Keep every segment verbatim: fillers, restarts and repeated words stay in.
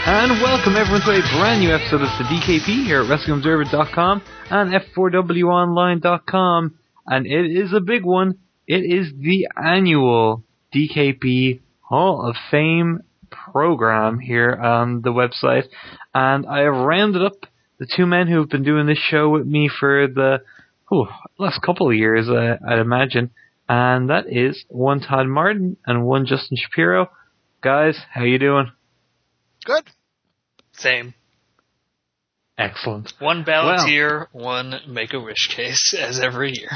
And welcome everyone to a brand new episode of the D K P here at Wrestling Observer dot com and F four W Online dot com. And it is a big one. It is the annual D K P Hall of Fame program here on the website. And I have rounded up the two men who have been doing this show with me for the oh, last couple of years, uh, I'd imagine. And that is one Todd Martin and one Justin Shapiro. Guys, how you doing? Good. Same. Excellent. One Balladeer, well, one Make-A-Wish case, as every year.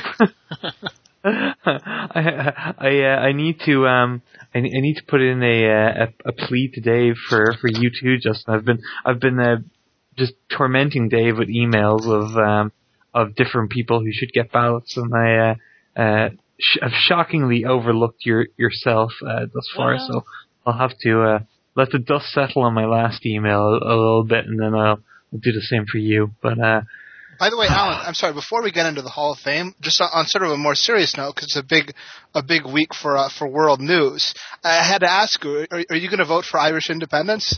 I I, uh, I need to um I, I need to put in a, a a plea to Dave for, for you too, Justin. I've been I've been uh, just tormenting Dave with emails of um of different people who should get ballots, and I uh, uh sh- have shockingly overlooked your yourself uh, thus far. Wow. So I'll have to uh, let the dust settle on my last email a, a little bit, and then I'll, I'll do the same for you. But uh, by the way, Alan, I'm sorry. Before we get into the Hall of Fame, just on, on sort of a more serious note, because it's a big, a big week for uh, for world news. I had to ask you: Are, are you going to vote for Irish independence?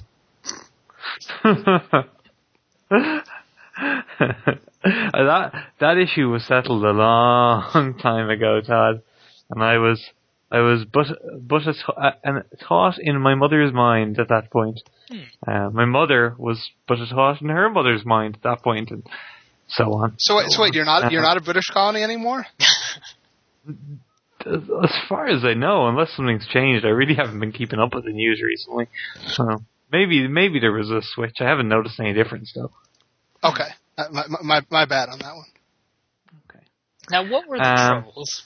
that that issue was settled a long time ago, Todd, and I was. I was but but a, a thought in my mother's mind at that point. Hmm. Uh, my mother was but a thought in her mother's mind at that point, and so on. So, so, so wait, on. you're not you're not a British colony anymore? As far as I know, unless something's changed, I really haven't been keeping up with the news recently. So maybe maybe there was a switch. I haven't noticed any difference though. Okay, uh, my, my my bad on that one. Okay. Now, what were the um, troubles?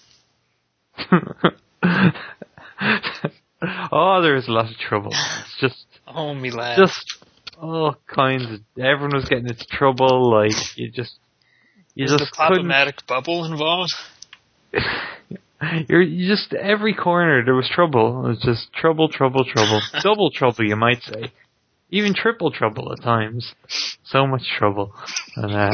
Oh, there's a lot of trouble. It's just, oh, me lad. Just all kinds of. Everyone was getting into trouble. Like you just, you Is just the problematic bubble involved? You're you just every corner there was trouble. It was just trouble, trouble, trouble, double trouble, you might say, even triple trouble at times. So much trouble. And, uh,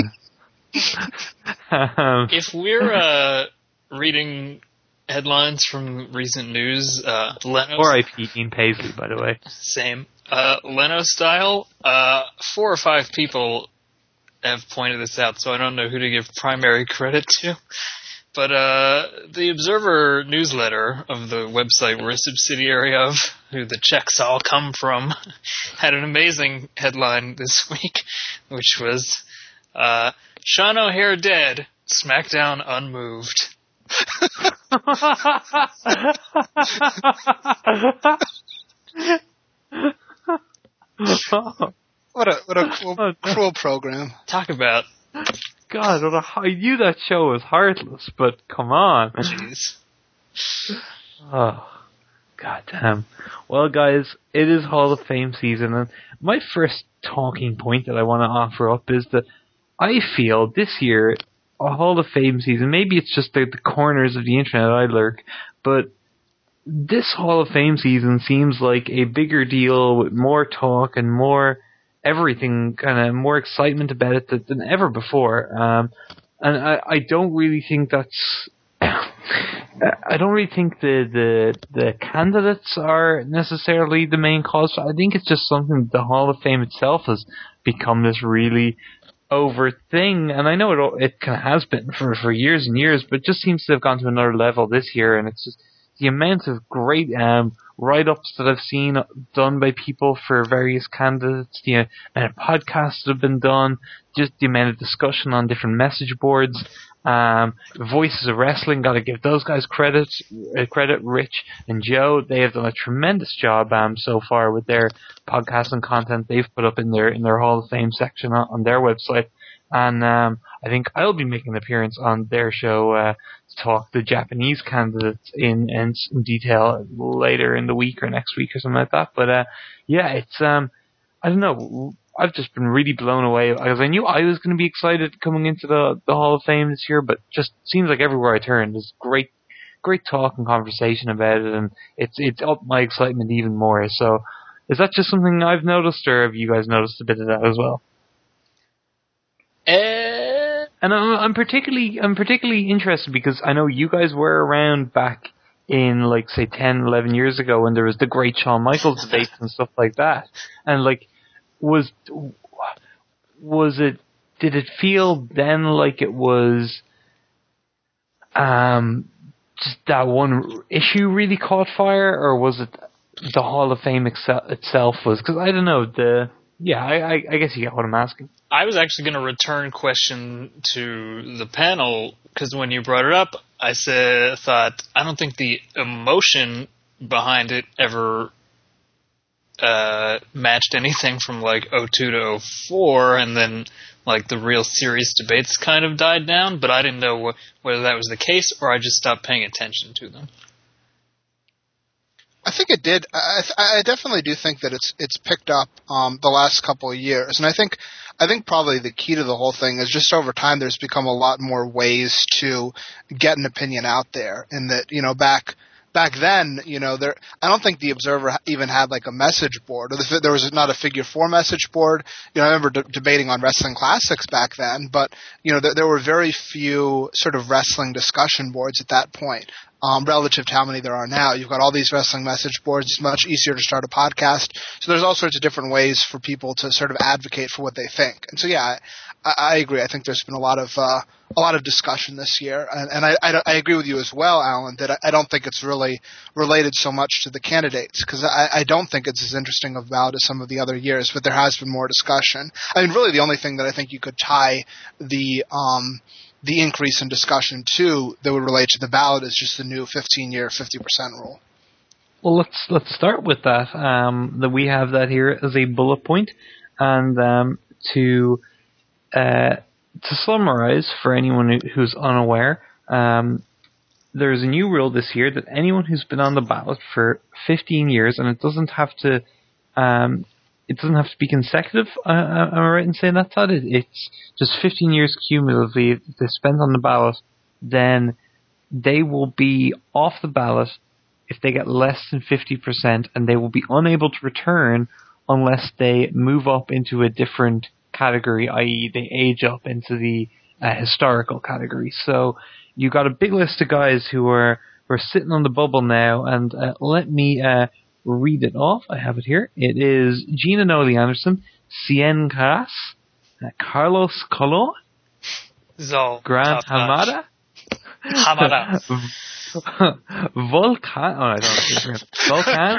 um, if we're uh, reading headlines from recent news, uh, Leno... R I P Ian Paisley, by the way. Same. Uh, Leno style, uh, four or five people have pointed this out, so I don't know who to give primary credit to. But uh, the Observer newsletter of the website we're a subsidiary of, who the checks all come from, had an amazing headline this week, which was, uh, Sean O'Haire dead, SmackDown unmoved. what a what a cruel, cruel program. Talk about God, what a, I knew that show was heartless, but come on. Jeez. Oh, God damn. Well, guys, it is Hall of Fame season, and my first talking point that I want to offer up is that I feel this year a Hall of Fame season, maybe it's just the, the corners of the internet I lurk, but this Hall of Fame season seems like a bigger deal with more talk and more everything, kind of more excitement about it than, than ever before. Um, and I, I don't really think that's... I don't really think the, the the candidates are necessarily the main cause. I think it's just something that the Hall of Fame itself has become this really over thing, and I know it it kind of has been for, for years and years, but it just seems to have gone to another level this year, and it's just the amount of great um, write-ups that I've seen done by people for various candidates, the amount of podcasts that have been done, just the amount of discussion on different message boards. Um, Voices of Wrestling, got to give those guys credit. Uh, credit, Rich and Joe. They have done a tremendous job um, so far with their podcast and content they've put up in their in their Hall of Fame section on, on their website. And um, I think I'll be making an appearance on their show uh, to talk the Japanese candidates in, in in detail later in the week or next week or something like that. But uh, yeah, it's um, I don't know. I've just been really blown away because I knew I was going to be excited coming into the, the Hall of Fame this year, but just seems like everywhere I turn, there's great, great talk and conversation about it, and it's it's upped my excitement even more. So, is that just something I've noticed, or have you guys noticed a bit of that as well? Uh, and I'm, I'm particularly I'm particularly interested because I know you guys were around back in like say ten, eleven years ago when there was the great Shawn Michaels debates and stuff like that, and like. was was it? Did it feel then like it was um, just that one issue really caught fire, or was it the Hall of Fame excel- itself was? Because I don't know. The yeah, I, I, I guess you get what I'm asking. I was actually going to return question to the panel because when you brought it up, I said thought I don't think the emotion behind it ever uh, matched anything from like oh two to oh four, and then like the real serious debates kind of died down. But I didn't know wh- whether that was the case or I just stopped paying attention to them. I think it did. I, I definitely do think that it's it's picked up um, the last couple of years, and I think I think probably the key to the whole thing is just over time there's become a lot more ways to get an opinion out there, and that you know back back then you know there I don't think the Observer even had like a message board, or the, there was not a Figure Four message board. You know I remember de- debating on Wrestling Classics back then, but you know there, there were very few sort of wrestling discussion boards at that point. Um, relative to how many there are now. You've got all these wrestling message boards. It's much easier to start a podcast. So there's all sorts of different ways for people to sort of advocate for what they think. And so, yeah, I, I agree. I think there's been a lot of uh, a lot of discussion this year. And, and I, I, I agree with you as well, Alan, that I, I don't think it's really related so much to the candidates, because I, I don't think it's as interesting of a ballot as some of the other years, but there has been more discussion. I mean, really the only thing that I think you could tie the um, – the increase in discussion, too, that would relate to the ballot is just the new fifteen-year, fifty percent rule. Well, let's let's start with that. Um, that we have that here as a bullet point, and um, to uh, to summarize for anyone who's unaware, um, there's a new rule this year that anyone who's been on the ballot for fifteen years, and it doesn't have to um, it doesn't have to be consecutive. Uh, am I right in saying that, Todd? It, it's just fifteen years cumulatively if they spent on the ballot, then they will be off the ballot if they get less than fifty percent, and they will be unable to return unless they move up into a different category, that is they age up into the uh, historical category. So you got a big list of guys who are, who are sitting on the bubble now, and uh, let me... Uh, read it off. I have it here. It is Gina Noli Anderson, Cien Caras, uh, Carlos Colon, Zol, Grant Hamada, Hamada, Volcan. Oh, I don't know. Volcan,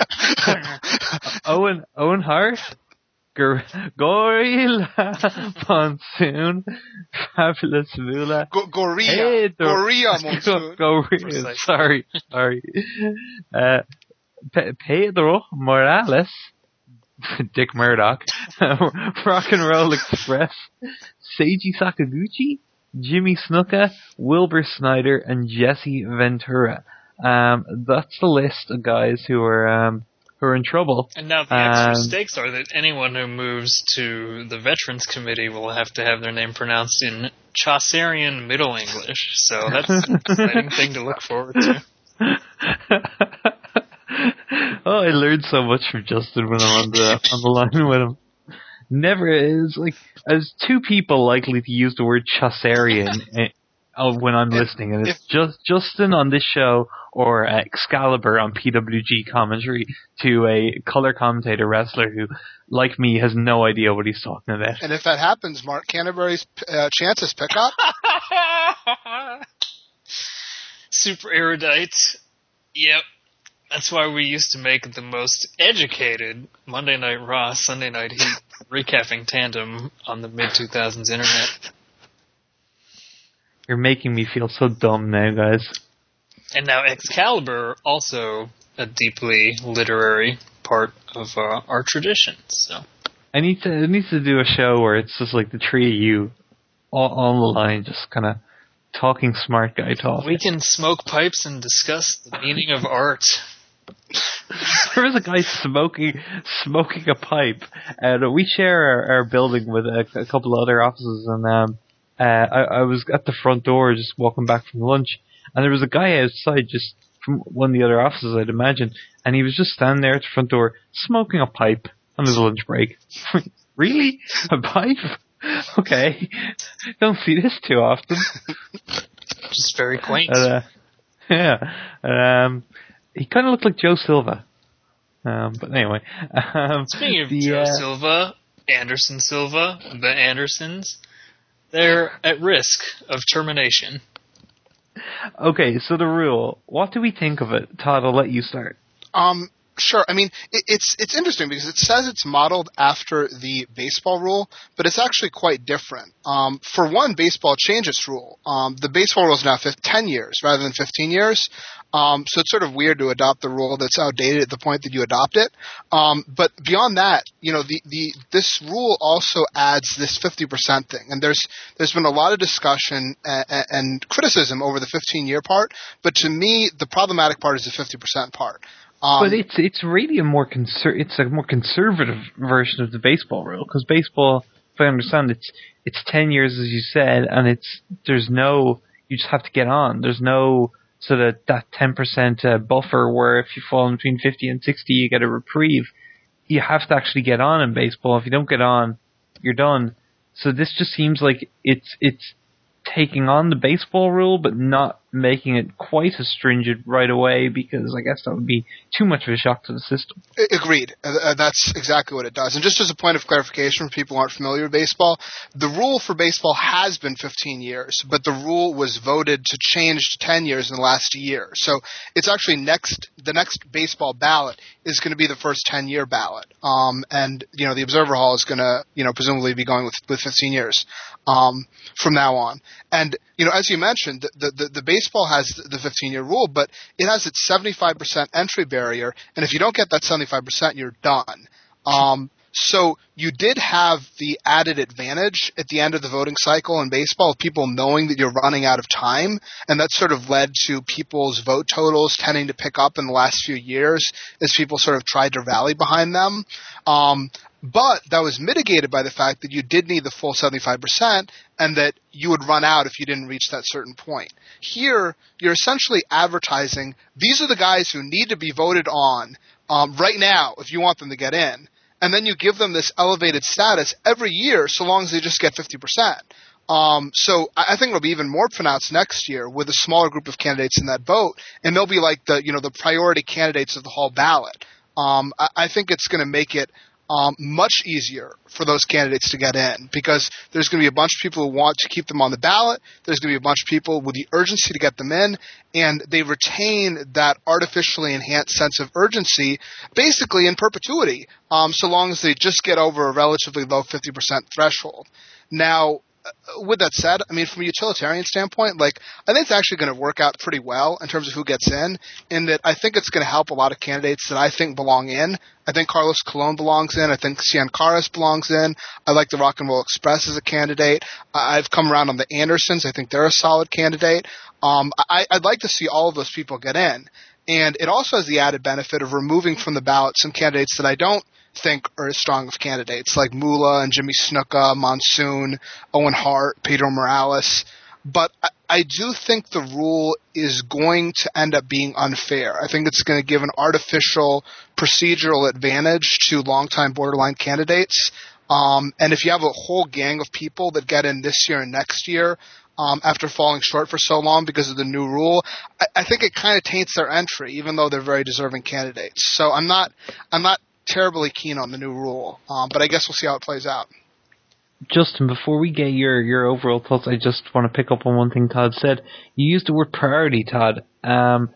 Owen Owen Hart, Gor- Gorilla Monsoon, Fabulous Vula, Go- Gorilla, Pedro, Gorilla Monsoon. Gorilla. Sorry, sorry. Uh, Pe- Pedro Morales, Dick Murdoch, Rock and Roll Express, Seiji Sakaguchi, Jimmy Snuka, Wilbur Snyder, and Jesse Ventura. Um, that's the list of guys who are um, who are in trouble. And now the extra um, stakes are that anyone who moves to the Veterans Committee will have to have their name pronounced in Chaucerian Middle English. So that's an exciting thing to look forward to. Oh, I learned so much from Justin when I'm on the on the line with him. Never is like as two people likely to use the word Chaucerian uh, when I'm if, listening, and it's if, just Justin on this show or uh, Excalibur on P W G commentary to a color commentator wrestler who, like me, has no idea what he's talking about. And if that happens, Mark Canterbury's uh, chances pick up. Super erudite. Yep. That's why we used to make the most educated Monday Night Raw, Sunday Night Heat recapping tandem on the mid two thousands internet. You're making me feel so dumb now, guys. And now Excalibur, also a deeply literary part of uh, our tradition. So I need to I need to do a show where it's just like the three of you all on the line, just kind of talking smart guy talk. We can smoke pipes and discuss the meaning of art. There was a guy smoking smoking a pipe, and we share our, our building with a, a couple of other offices. And um, uh, I, I was at the front door just walking back from lunch, and there was a guy outside just from one of the other offices, I'd imagine, and he was just standing there at the front door smoking a pipe on his lunch break. Really? A pipe? Okay. Don't see this too often. Just very quaint. And, uh, yeah. Um, he kind of looked like Joe Silva. Um, but anyway. Um, Speaking of the, Joe uh, Silva, Anderson Silva, the Andersons, they're at risk of termination. Okay, so the rule. What do we think of it? Todd, I'll let you start. Um, sure. I mean, it, it's it's interesting because it says it's modeled after the baseball rule, but it's actually quite different. Um, for one, baseball changed its rule. Um, the baseball rule is now fifteen, ten years rather than fifteen years. Um, so it's sort of weird to adopt the rule that's outdated at the point that you adopt it. Um, but beyond that, you know, the, the this rule also adds this fifty percent thing, and there's there's been a lot of discussion and, and criticism over the fifteen year part. But to me, the problematic part is the fifty percent part. Um, but it's it's really a more conser- it's a more conservative version of the baseball rule, because baseball, if I understand, it's it's ten years as you said, and it's there's no you just have to get on. There's no sort of that ten percent uh, buffer where if you fall in between fifty and sixty, you get a reprieve. You have to actually get on in baseball. If you don't get on, you're done. So this just seems like it's it's taking on the baseball rule, but not making it quite as stringent right away, because I guess that would be too much of a shock to the system. Agreed. Uh, that's exactly what it does. And just as a point of clarification for people who aren't familiar with baseball, the rule for baseball has been fifteen years, but the rule was voted to change to ten years in the last year. So it's actually next, the next baseball ballot is going to be the first ten-year ballot. Um, and, you know, the Observer Hall is going to, you know, presumably be going with, with fifteen years um, from now on. And, you know, as you mentioned, the, the, the baseball has the fifteen-year rule, but it has its seventy-five percent entry barrier, and if you don't get that seventy-five percent, you're done. Um, so you did have the added advantage at the end of the voting cycle in baseball of people knowing that you're running out of time, and that sort of led to people's vote totals tending to pick up in the last few years as people sort of tried to rally behind them. Um, But that was mitigated by the fact that you did need the full seventy-five percent and that you would run out if you didn't reach that certain point. Here, you're essentially advertising, these are the guys who need to be voted on um, right now if you want them to get in. And then you give them this elevated status every year so long as they just get fifty percent. Um, so I think it'll be even more pronounced next year with a smaller group of candidates in that vote, and they'll be like the, you know, the priority candidates of the whole ballot. Um, I, I think it's going to make it Um, much easier for those candidates to get in, because there's going to be a bunch of people who want to keep them on the ballot. There's going to be a bunch of people with the urgency to get them in, and they retain that artificially enhanced sense of urgency basically in perpetuity, um, so long as they just get over a relatively low fifty percent threshold. Now, with that said, I mean, from a utilitarian standpoint, like, I think it's actually going to work out pretty well in terms of who gets in, in that I think it's going to help a lot of candidates that I think belong in. I think Carlos Colon belongs in. I think Cian Caras belongs in. I like the Rock and Roll Express as a candidate. I've come around on the Andersons. I think they're a solid candidate. Um, I, I'd like to see all of those people get in. And it also has the added benefit of removing from the ballot some candidates that I don't think are as strong of candidates, like Mula and Jimmy Snuka, Monsoon, Owen Hart, Pedro Morales. But I, I do think the rule is going to end up being unfair. I think it's going to give an artificial procedural advantage to longtime borderline candidates. Um, and if you have a whole gang of people that get in this year and next year, um, after falling short for so long because of the new rule, I, I think it kind of taints their entry, even though they're very deserving candidates. So I'm not, I'm not terribly keen on the new rule, um, but I guess we'll see how it plays out. Justin, before we get your, your overall thoughts, I just want to pick up on one thing Todd said. You used the word priority, Todd. Um,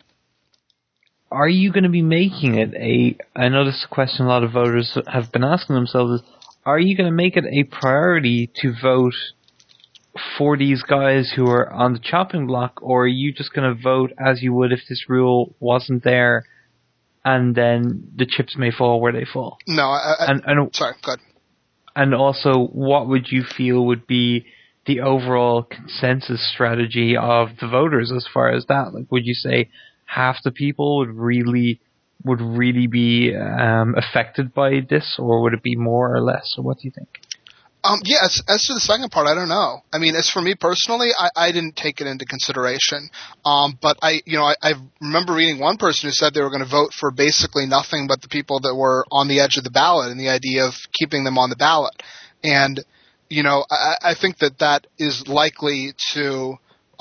are you going to be making it a, I know this is a question a lot of voters have been asking themselves, is, are you going to make it a priority to vote for these guys who are on the chopping block, or are you just going to vote as you would if this rule wasn't there, and then the chips may fall where they fall? No, I, I, and, and, sorry, go ahead. And also, what would you feel would be the overall consensus strategy of the voters as far as that? Like, would you say half the people would really would really be um, affected by this, or would it be more or less? Or what do you think? Um, yeah, as, as to the second part, I don't know. I mean, as for me personally, I, I didn't take it into consideration. Um, but I, you know, I, I remember reading one person who said they were going to vote for basically nothing but the people that were on the edge of the ballot, and the idea of keeping them on the ballot. And, you know, I, I think that that is likely to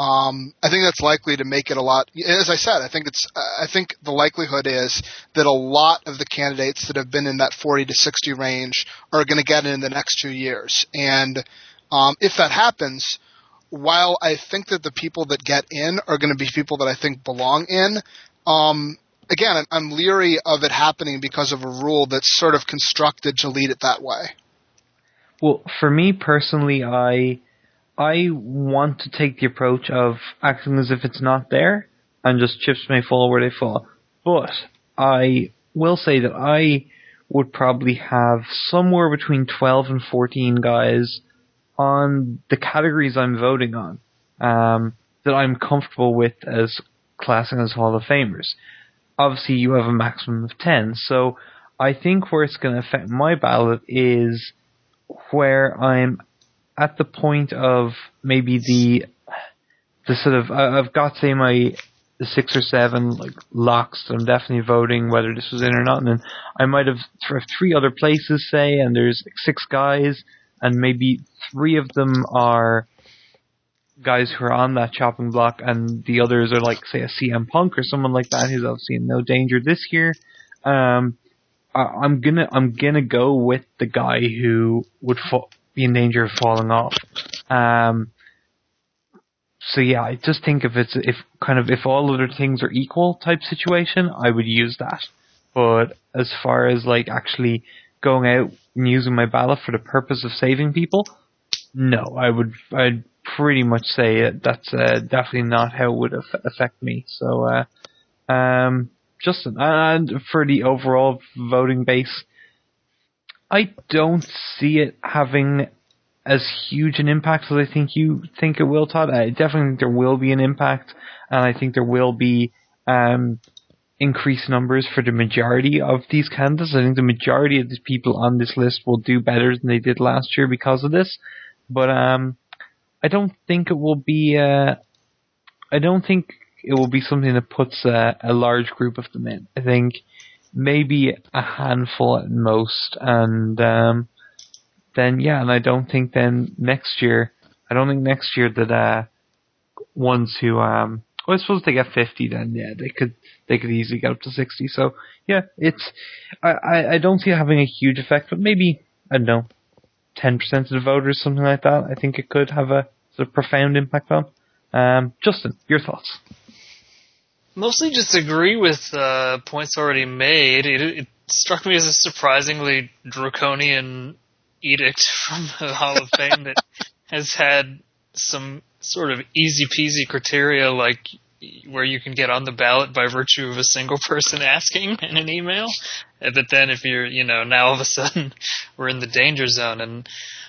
Um, I think that's likely to make it a lot. As I said, I think it's. I think the likelihood is that a lot of the candidates that have been in that forty to sixty range are going to get it in the next two years. And um, if that happens, while I think that the people that get in are going to be people that I think belong in, um, again, I'm, I'm leery of it happening because of a rule that's sort of constructed to lead it that way. Well, for me personally, I. I want to take the approach of acting as if it's not there and just chips may fall where they fall. But I will say that I would probably have somewhere between twelve and fourteen guys on the categories I'm voting on um, that I'm comfortable with as classing as Hall of Famers. Obviously, you have a maximum of ten. So I think where it's going to affect my ballot is where I'm at the point of maybe the the sort of I've got say my the six or seven like locks that I'm definitely voting whether this was in or not, and then I might have th- three other places say, and there's six guys, and maybe three of them are guys who are on that chopping block, and the others are like say a C M Punk or someone like that who's obviously in no danger this year. Um, I, I'm gonna I'm gonna go with the guy who would fall. Be in danger of falling off. Um, so yeah, I just think if it's if kind of if all other things are equal type situation, I would use that. But as far as like actually going out and using my ballot for the purpose of saving people, no, I would I'd pretty much say that's uh, definitely not how it would af- affect me. So, uh, um, Justin, and for the overall voting base. I don't see it having as huge an impact as I think you think it will, Todd. I definitely think there will be an impact, and I think there will be um, increased numbers for the majority of these candidates. I think the majority of the people on this list will do better than they did last year because of this. But um, I don't think it will be. Uh, I don't think it will be something that puts uh, a large group of them in. I think. Maybe a handful at most, and um, then yeah, and I don't think then next year, I don't think next year that uh, ones who, um, well, I suppose they get fifty, then yeah, they could they could easily get up to sixty. So yeah, it's I, I, I don't see it having a huge effect, but maybe I don't know, ten percent of the voters, something like that. I think it could have a sort of profound impact on. Um, Justin, your thoughts? Mostly just agree with uh, points already made. It, it struck me as a surprisingly draconian edict from the Hall of Fame that has had some sort of easy-peasy criteria, like where you can get on the ballot by virtue of a single person asking in an email. But then if you're, you know, now all of a sudden we're in the danger zone. And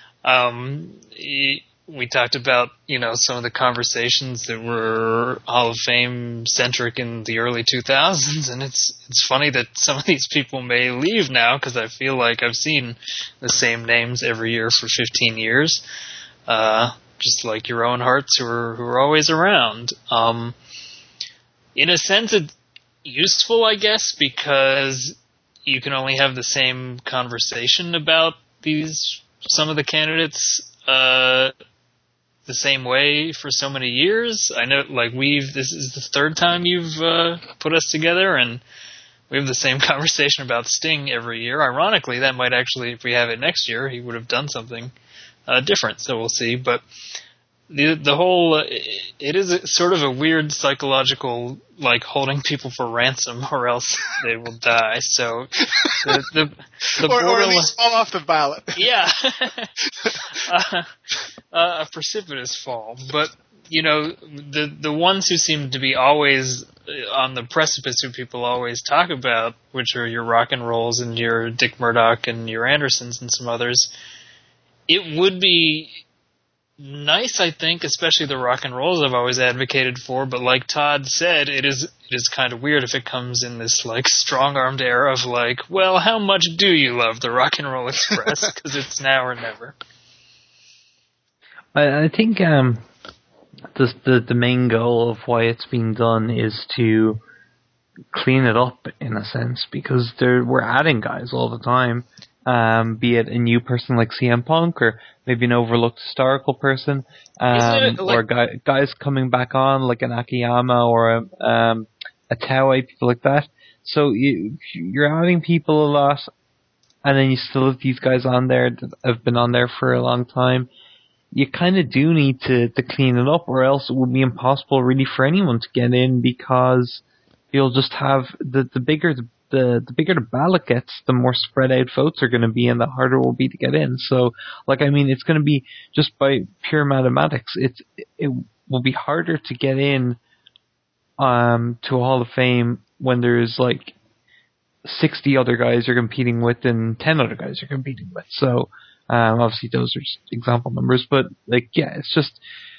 um, we talked about, you know, some of the conversations that were Hall of Fame centric in the early two thousands, and it's it's funny that some of these people may leave now because I feel like I've seen the same names every year for fifteen years, uh, just like your own hearts who are who are always around. Um, in a sense, it's useful, I guess, because you can only have the same conversation about these some of the candidates. Uh, the same way for so many years. I know, like, we've, this is the third time you've uh, put us together, and we have the same conversation about Sting every year. Ironically, that might actually, if we have it next year, he would have done something uh, different, so we'll see. But the the whole, uh, it is a, sort of a weird psychological, like, holding people for ransom or else they will die. So the the, the or, borderline, or at least fall off the ballot. Yeah. uh, uh, a precipitous fall. But, you know, the the ones who seem to be always on the precipice who people always talk about, which are your rock and rolls and your Dick Murdoch and your Andersons and some others, it would be nice, I think, especially the rock and rolls I've always advocated for, but like Todd said, it is it is kind of weird if it comes in this like strong-armed era of like, well, how much do you love the Rock and Roll Express? Because it's now or never. I, I think um, the, the the main goal of why it's being done is to clean it up in a sense, because there we're adding guys all the time, Um, be it a new person like C M Punk, or maybe an overlooked historical person, um, like- or guy, guys coming back on like an Akiyama or a, um, a Taue, people like that. So you, you're adding people a lot, and then you still have these guys on there that have been on there for a long time. You kind of do need to, to clean it up, or else it would be impossible really for anyone to get in, because you'll just have the, the bigger the The, the bigger the ballot gets, the more spread out votes are going to be, and the harder it will be to get in. So, like, I mean, it's going to be just by pure mathematics. It's it will be harder to get in um, to a Hall of Fame when there's like sixty other guys you're competing with and ten other guys you're competing with. So, um, obviously, those are just example numbers, but like, yeah, it's just.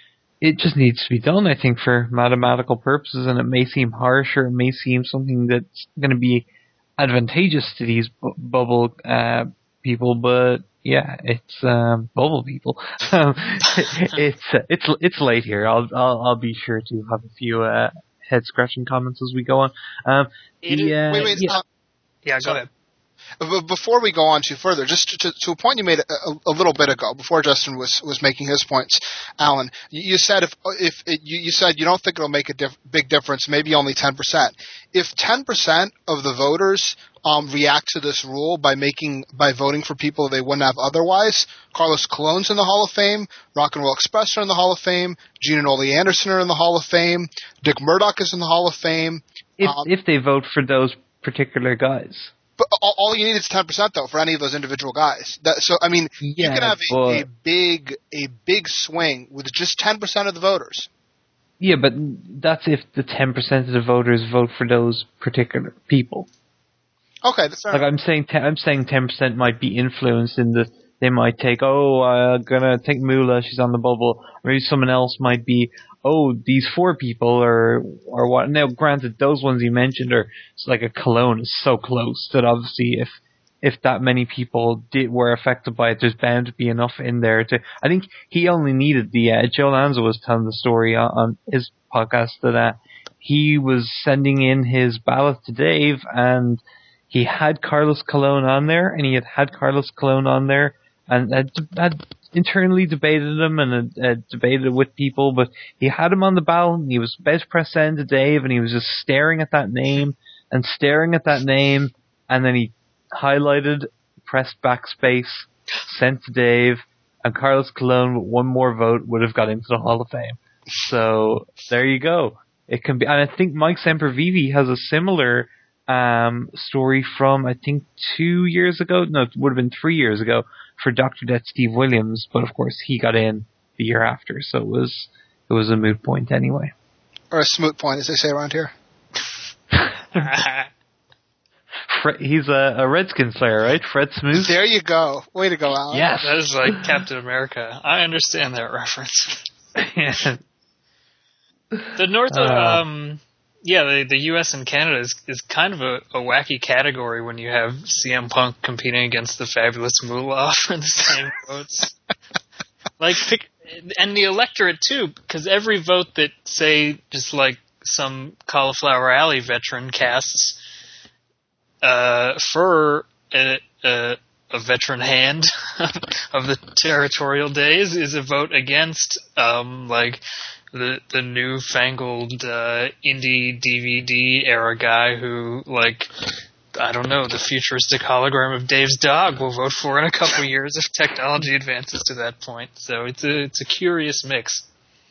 It just needs to be done, I think, for mathematical purposes, and it may seem harsh, or it may seem something that's going to be advantageous to these bu- bubble uh, people, but yeah, it's um, bubble people. Um, it's it's it's late here. I'll I'll I'll be sure to have a few uh, head scratching comments as we go on. Um, the, uh, wait, wait, yeah, uh, yeah go sorry. ahead. Before we go on too further, just to, to, to a point you made a, a little bit ago, before Justin was, was making his points, Alan, you, you said if if it, you, you said you don't think it'll make a diff, big difference, maybe only ten percent. If ten percent of the voters um, react to this rule by making by voting for people they wouldn't have otherwise, Carlos Colon's in the Hall of Fame, Rock and Roll Express are in the Hall of Fame, Gene and Ole Anderson are in the Hall of Fame, Dick Murdoch is in the Hall of Fame. If um, if they vote for those particular guys. But all, all you need is ten percent, though, for any of those individual guys. That, so, I mean, yeah, you can have a, but, a big a big swing with just ten percent of the voters. Yeah, but that's if the ten percent of the voters vote for those particular people. Okay, that's fair. Like I'm saying, ten, I'm saying ten percent might be influenced in the. They might take, oh, I'm gonna take Moolah, she's on the bubble. Maybe someone else might be, oh, these four people, or or what. Now, granted, those ones you mentioned are it's like a Cologne is so close that obviously if if that many people did were affected by it, there's bound to be enough in there to. I think he only needed the. Uh, Joe Lanza was telling the story on, on his podcast that uh, he was sending in his ballot to Dave, and he had Carlos Colon on there, and he had had Carlos Colon on there, and had, had internally debated him and had, had debated it with people, but he had him on the ballot, and he was about to press send to Dave, and he was just staring at that name and staring at that name, and then he highlighted, pressed backspace, sent to Dave, and Carlos Colon with one more vote would have got into the Hall of Fame. So there you go. It can be, and I think Mike Sempervive has a similar um, story from I think two years ago. No, it would have been three years ago for Doctor Death Steve Williams, but of course he got in the year after, so it was it was a moot point anyway, or a smoot point, as they say around here. Fred, he's a, a Redskins player, right? Fred Smoot. There you go. Way to go, Alan. Yes, that is like Captain America. I understand that reference. Yeah. The North, uh, um, yeah, the, the U S and Canada is, is kind of a, a wacky category when you have C M Punk competing against the Fabulous Moolah for the same votes. Like, pick, and the electorate too, because every vote that, say, just like some Cauliflower Alley veteran casts uh, for a, a, a veteran hand of the territorial days is a vote against, um, like, the the newfangled uh, indie D V D era guy who, like, I don't know, the futuristic hologram of Dave's dog will vote for in a couple years if technology advances to that point. So it's a it's a curious mix.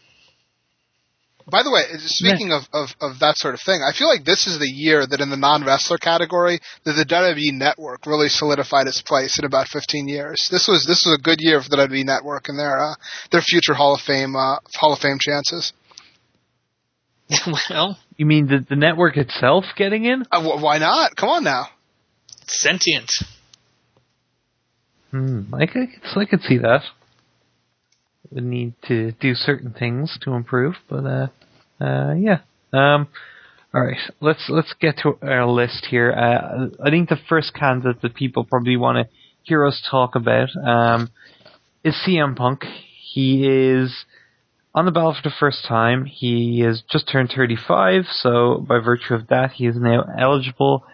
By the way, speaking of, of, of that sort of thing, I feel like this is the year that in the non-wrestler category that the W W E Network really solidified its place in about fifteen years. This was this was a good year for the W W E Network and their uh, their future Hall of Fame uh, Hall of Fame chances. Well, you mean the the network itself getting in? Uh, wh- why not? Come on now. Sentient. Hmm, I could I could see that. Would need to do certain things to improve, but uh, uh, yeah. Um, all right, let's let's get to our list here. Uh, I think the first candidate that people probably want to hear us talk about um, is C M Punk. He is on the ballot for the first time. He has just turned thirty-five, so by virtue of that, he is now eligible.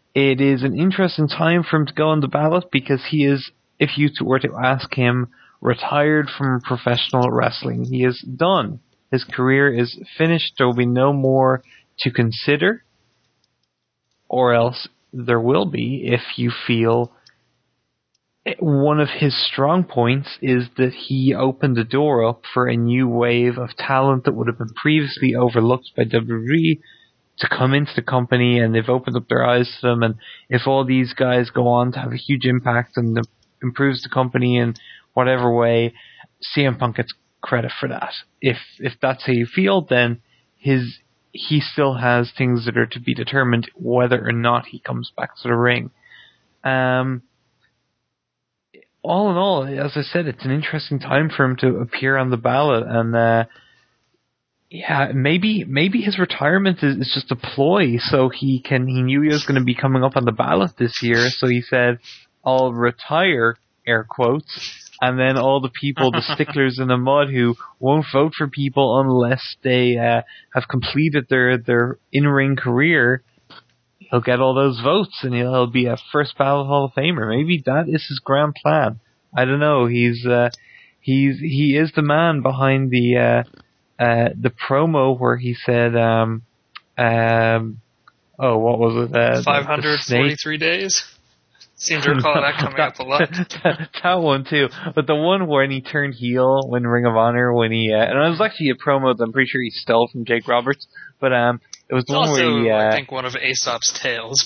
it is an interesting time for him to go on the ballot because he is, if you were to ask him, retired from professional wrestling. He is done. His career is finished. There will be no more to consider, or else there will be if you feel one of his strong points is that he opened the door up for a new wave of talent that would have been previously overlooked by W W E to come into the company, and they've opened up their eyes to them. And if all these guys go on to have a huge impact and improves the company in whatever way, C M Punk gets credit for that. If if that's how you feel, then his he still has things that are to be determined whether or not he comes back to the ring. Um. All in all, as I said, it's an interesting time for him to appear on the ballot, and uh, yeah, maybe maybe his retirement is, is just a ploy, so he can he knew he was going to be coming up on the ballot this year, so he said, "I'll retire," air quotes, and then all the people, the sticklers in the mud who won't vote for people unless they uh, have completed their their in-ring career, he'll get all those votes, and he'll, he'll be a first ballot Hall of Famer. Maybe that is his grand plan. I don't know. He's uh, he's he is the man behind the uh, uh, the promo where he said, um, um, "Oh, what was it? Uh, five hundred forty-three days." Seem to recall that coming that, up a lot. That, that one too, but the one when he turned heel when Ring of Honor, when he uh, and it was actually a promo that I'm pretty sure he stole from Jake Roberts, but um. It was the one also, where he, uh, I think, one of Aesop's tales.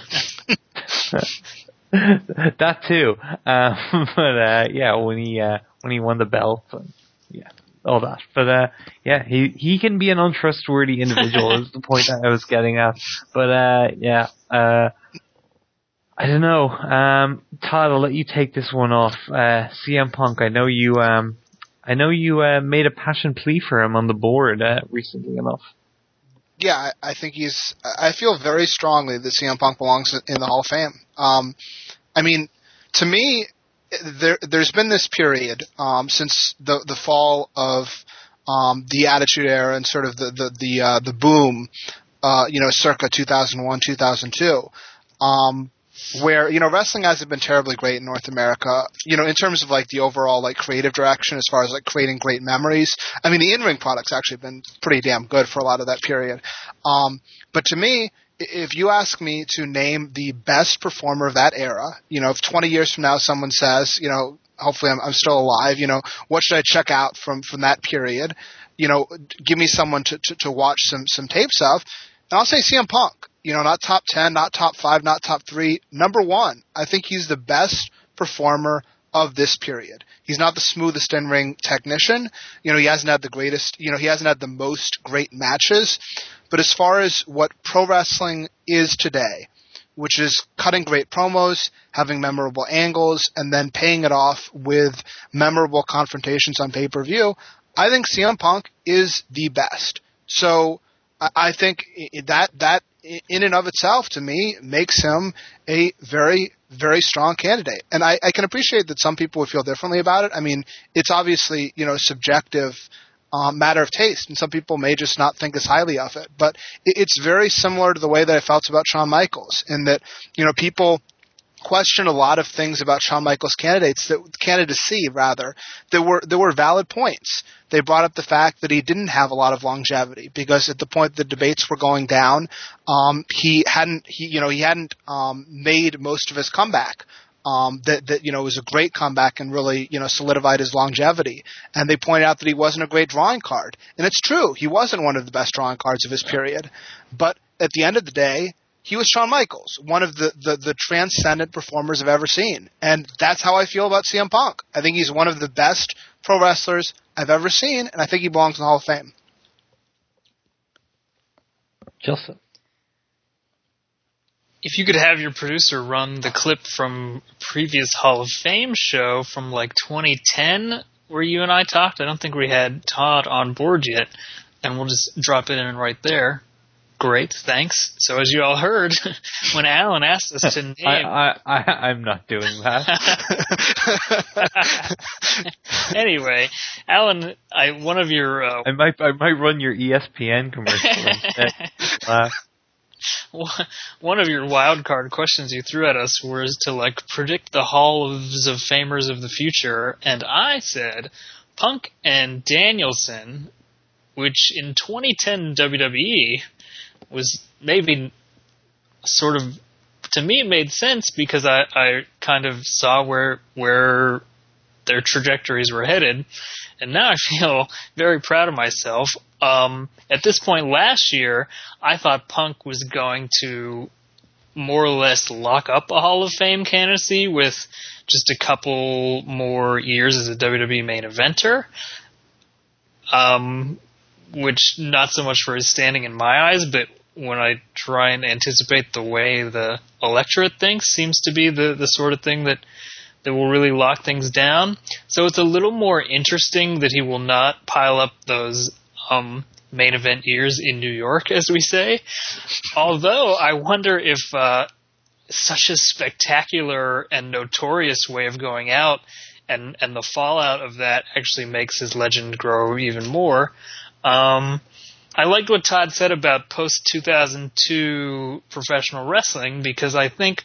That too. Um, but uh, yeah, when he uh, when he won the belt, and, yeah, all that. But uh, yeah, he he can be an untrustworthy individual. Is the point that I was getting at. But uh, yeah, uh, I don't know. Um, Todd, I'll let you take this one off. Uh, C M Punk. I know you. Um, I know you uh, made a passion plea for him on the board uh, recently enough. Yeah, I, I think he's. I feel very strongly that C M Punk belongs in the Hall of Fame. Um, I mean, to me, there there's been this period um, since the the fall of um, the Attitude Era and sort of the the the, uh, the boom, uh, you know, circa two thousand one, two thousand two. Um, where, you know, wrestling hasn't been terribly great in North America, you know, in terms of, like, the overall, like, creative direction as far as, like, creating great memories. I mean, the in-ring product's actually been pretty damn good for a lot of that period. Um, but to me, if you ask me to name the best performer of that era, you know, if twenty years from now someone says, you know, hopefully I'm, I'm still alive, you know, what should I check out from, from that period? You know, give me someone to, to, to watch some, some tapes of, and I'll say C M Punk. You know, not top ten, not top five, not top three. Number one, I think he's the best performer of this period. He's not the smoothest in-ring technician. You know, he hasn't had the greatest, you know, he hasn't had the most great matches. But as far as what pro wrestling is today, which is cutting great promos, having memorable angles, and then paying it off with memorable confrontations on pay-per-view, I think C M Punk is the best. So I think that that in and of itself, to me, makes him a very, very strong candidate. And I, I can appreciate that some people would feel differently about it. I mean, it's obviously, you know, subjective um, matter of taste, and some people may just not think as highly of it. But it, it's very similar to the way that I felt about Shawn Michaels, in that, you know, people question a lot of things about Shawn Michaels' candidates, that candidacy rather, there were there were valid points. They brought up the fact that he didn't have a lot of longevity, because at the point the debates were going down, um, he hadn't he you know he hadn't um, made most of his comeback. Um, that that you know was a great comeback and really you know solidified his longevity. And they pointed out that he wasn't a great drawing card, and it's true, he wasn't one of the best drawing cards of his period. But at the end of the day, he was Shawn Michaels, one of the, the, the transcendent performers I've ever seen. And that's how I feel about C M Punk. I think he's one of the best pro wrestlers I've ever seen, and I think he belongs in the Hall of Fame. Justin? If you could have your producer run the clip from previous Hall of Fame show from like twenty ten, where you and I talked, I don't think we had Todd on board yet, and we'll just drop it in right there. Great, thanks. So as you all heard, when Alan asked us to name... I, I, I, I'm not doing that. Anyway, Alan, I one of your... Uh, I might I might run your E S P N commercial instead. uh, one of your wild card questions you threw at us was to like predict the halls of famers of the future, and I said Punk and Danielson, which in twenty ten W W E was maybe sort of, to me it made sense because I, I kind of saw where where their trajectories were headed, and now I feel very proud of myself. Um, at this point last year, I thought Punk was going to more or less lock up a Hall of Fame candidacy with just a couple more years as a W W E main eventer, um, which not so much for his standing in my eyes, but when I try and anticipate the way the electorate thinks, seems to be the, the sort of thing that that will really lock things down. So it's a little more interesting that he will not pile up those um, main event years in New York, as we say. Although I wonder if uh, such a spectacular and notorious way of going out and, and the fallout of that actually makes his legend grow even more. Um, I liked what Todd said about post two thousand two professional wrestling, because I think,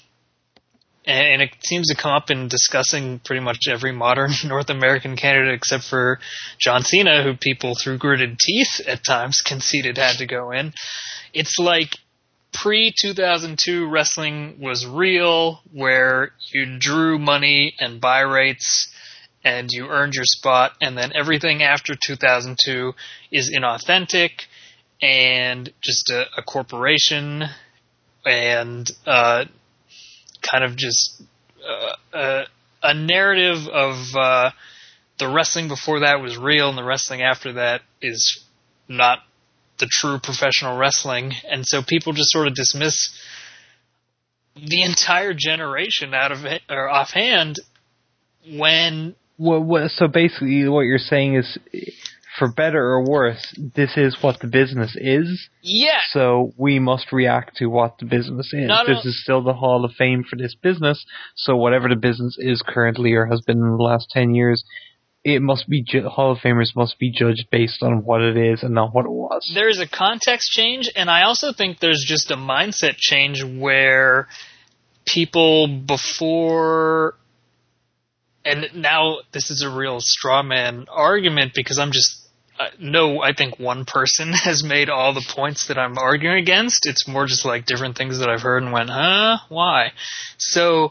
and it seems to come up in discussing pretty much every modern North American candidate except for John Cena, who people through gritted teeth at times conceded had to go in. It's like pre two thousand two wrestling was real, where you drew money and buy rates and you earned your spot, and then everything after two thousand two is inauthentic and just a, a corporation and uh kind of just uh, uh, a narrative of uh, the wrestling before that was real and the wrestling after that is not the true professional wrestling. And so people just sort of dismiss the entire generation out of it, or offhand when... Well, well, so basically what you're saying is, for better or worse, this is what the business is. Yeah. So we must react to what the business is. Not this a- is still the Hall of Fame for this business. So whatever the business is currently or has been in the last ten years, it must be ju- Hall of Famers must be judged based on what it is and not what it was. There's a context change, and I also think there's just a mindset change where people before... And now this is a real straw man argument because I'm just... Uh, no, I think one person has made all the points that I'm arguing against. It's more just like different things that I've heard and went, huh? Why? So,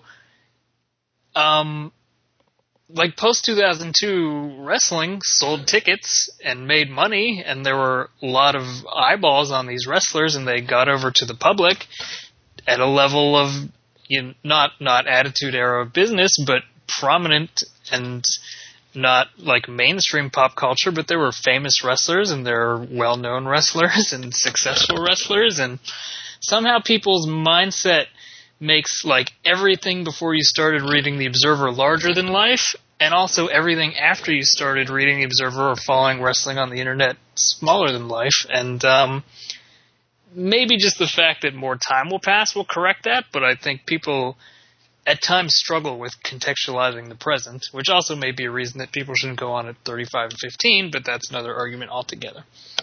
um, like post two thousand two wrestling sold tickets and made money, and there were a lot of eyeballs on these wrestlers, and they got over to the public at a level of, you know, not, not attitude era business, but prominent and not like mainstream pop culture, but there were famous wrestlers and there are well-known wrestlers and successful wrestlers, and somehow people's mindset makes like everything before you started reading The Observer larger than life, and also everything after you started reading The Observer or following wrestling on the internet smaller than life. And um, maybe just the fact that more time will pass will correct that, but I think people at times struggle with contextualizing the present, which also may be a reason that people shouldn't go on at thirty-five and fifteen, but that's another argument altogether.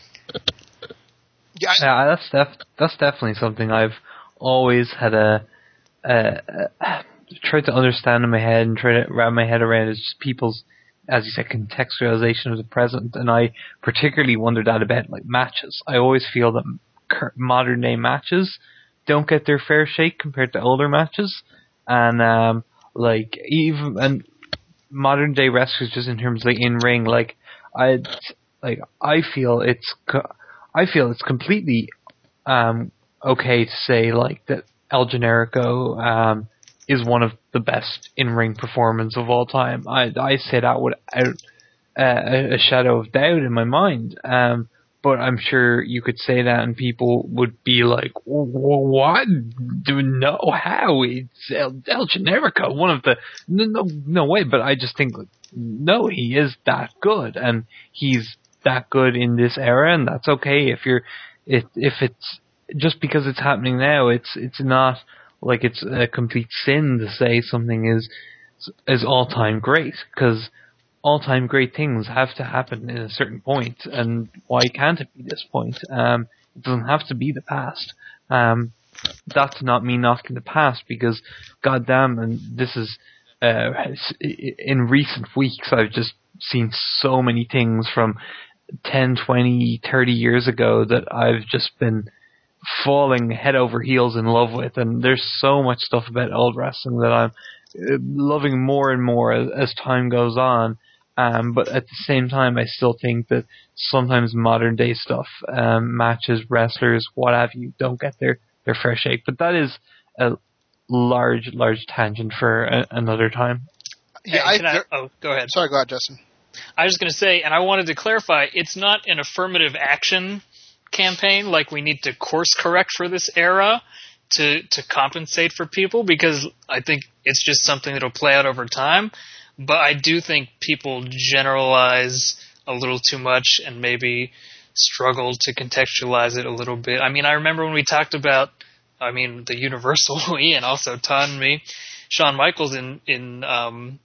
Yeah, I, Yeah, that's def- that's definitely something I've always had a, a, a tried to understand in my head and try to wrap my head around is just people's, as you said, contextualization of the present. And I particularly wonder that about like matches. I always feel that cur- modern day matches don't get their fair shake compared to older matches. And um, like even and modern day wrestlers, just in terms of like in ring, like I like I feel it's co- I feel it's completely um, okay to say like that El Generico um, is one of the best in ring performers of all time. I I say that without uh, a shadow of doubt in my mind. Um, But I'm sure you could say that and people would be like, what? Do no, how? It's El, El Generico, one of the, no, no, no way. But I just think, no, he is that good, and he's that good in this era, and that's okay. If you're, if, if it's, just because it's happening now, it's, it's not like it's a complete sin to say something is, is all-time great, because all-time great things have to happen in a certain point, and why can't it be this point? Um, it doesn't have to be the past. Um, that's not me knocking the past, because goddamn, and this is uh, in recent weeks I've just seen so many things from ten, twenty, thirty years ago that I've just been falling head over heels in love with, and there's so much stuff about old wrestling that I'm loving more and more as, as time goes on. Um, but at the same time, I still think that sometimes modern day stuff, um, matches, wrestlers, what have you, don't get their, their fair shake. But that is a large, large tangent for a, another time. Yeah, Hey, I, can I, oh, go ahead. Sorry, go ahead, Justin. I was going to say, and I wanted to clarify, it's not an affirmative action campaign, like we need to course correct for this era to to compensate for people, because I think it's just something that'll play out over time. But I do think people generalize a little too much and maybe struggle to contextualize it a little bit. I mean, I remember when we talked about, I mean, the Universal we and also Todd and me, Shawn Michaels in in um,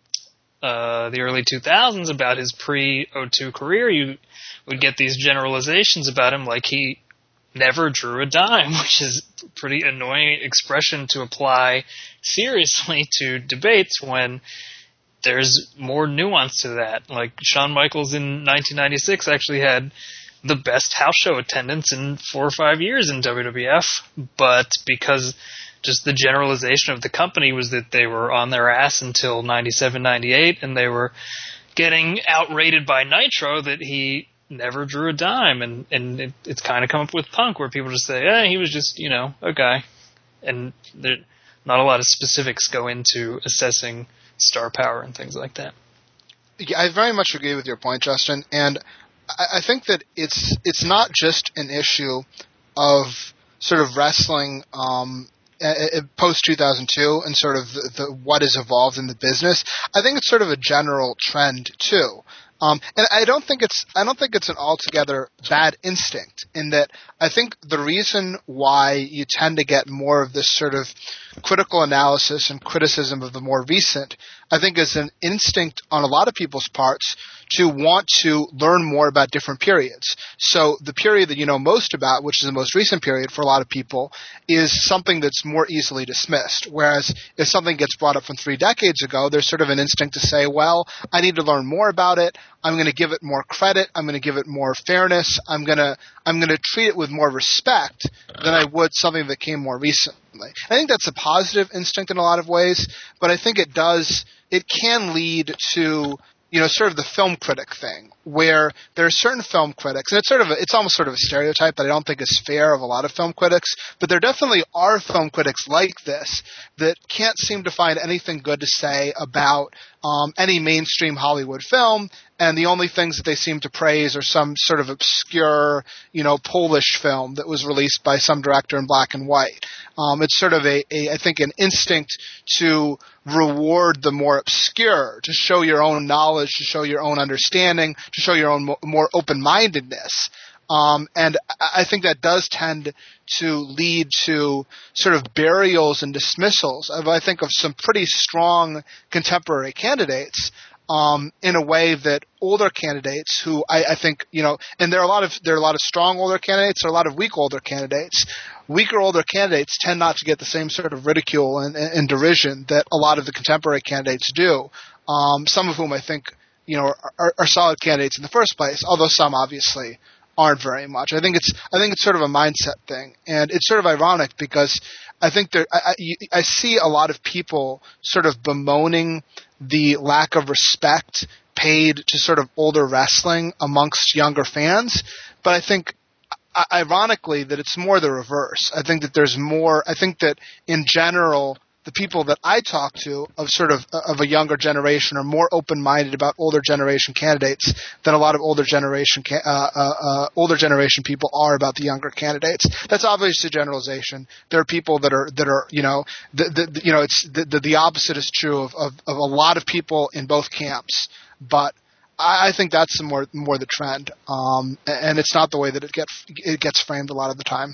uh, the early two thousands about his pre oh two career. You would get these generalizations about him, like he never drew a dime, which is a pretty annoying expression to apply seriously to debates when there's more nuance to that. Like Shawn Michaels in nineteen ninety-six actually had the best house show attendance in four or five years in W W F, but because just the generalization of the company was that they were on their ass until ninety-seven, ninety-eight, and they were getting outrated by Nitro, that he never drew a dime. And, and it, it's kind of come up with Punk, where people just say, eh, he was just, you know, a guy. And there, not a lot of specifics go into assessing star power and things like that. Yeah, I very much agree with your point, Justin. And I, I think that it's it's not just an issue of sort of wrestling um, post two thousand two and sort of the, the what has evolved in the business. I think it's sort of a general trend too. Um, and I don't think it's I don't think it's an altogether bad instinct, in that I think the reason why you tend to get more of this sort of critical analysis and criticism of the more recent, I think, is an instinct on a lot of people's parts to want to learn more about different periods. So the period that you know most about, which is the most recent period for a lot of people, is something that's more easily dismissed. Whereas if something gets brought up from three decades ago, there's sort of an instinct to say, well, I need to learn more about it. I'm going to give it more credit. I'm going to give it more fairness. I'm going to I'm going to treat it with more respect than I would something that came more recently. I think that's a positive instinct in a lot of ways, but I think it does it can lead to, you know, sort of the film critic thing, where there are certain film critics, and it's sort of a, it's almost sort of a stereotype that I don't think is fair of a lot of film critics, but there definitely are film critics like this that can't seem to find anything good to say about um, any mainstream Hollywood film, and the only things that they seem to praise are some sort of obscure, you know, Polish film that was released by some director in black and white. Um, it's sort of a, a, I think, an instinct to reward the more obscure, to show your own knowledge, to show your own understanding, to show your own mo- more open-mindedness. Um, and I think that does tend to lead to sort of burials and dismissals of, I think, of some pretty strong contemporary candidates, um, in a way that older candidates who I, I think, you know, and there are a lot of, there are a lot of strong older candidates, there are a lot of weak older candidates. Weaker older candidates tend not to get the same sort of ridicule and, and derision that a lot of the contemporary candidates do. Um, some of whom I think, you know, are, are solid candidates in the first place, although some obviously aren't very much. I think it's I think it's sort of a mindset thing, and it's sort of ironic because I think there I, I, I see a lot of people sort of bemoaning the lack of respect paid to sort of older wrestling amongst younger fans, but I think ironically that it's more the reverse. I think that there's more. I think that in general, the people that I talk to of sort of of a younger generation are more open-minded about older generation candidates than a lot of older generation uh, uh, uh, older generation people are about the younger candidates. That's obviously a generalization. There are people that are that are you know the, the, you know it's the, the the opposite is true of, of of a lot of people in both camps, but I think that's more more the trend, um, and it's not the way that it gets it gets framed a lot of the time.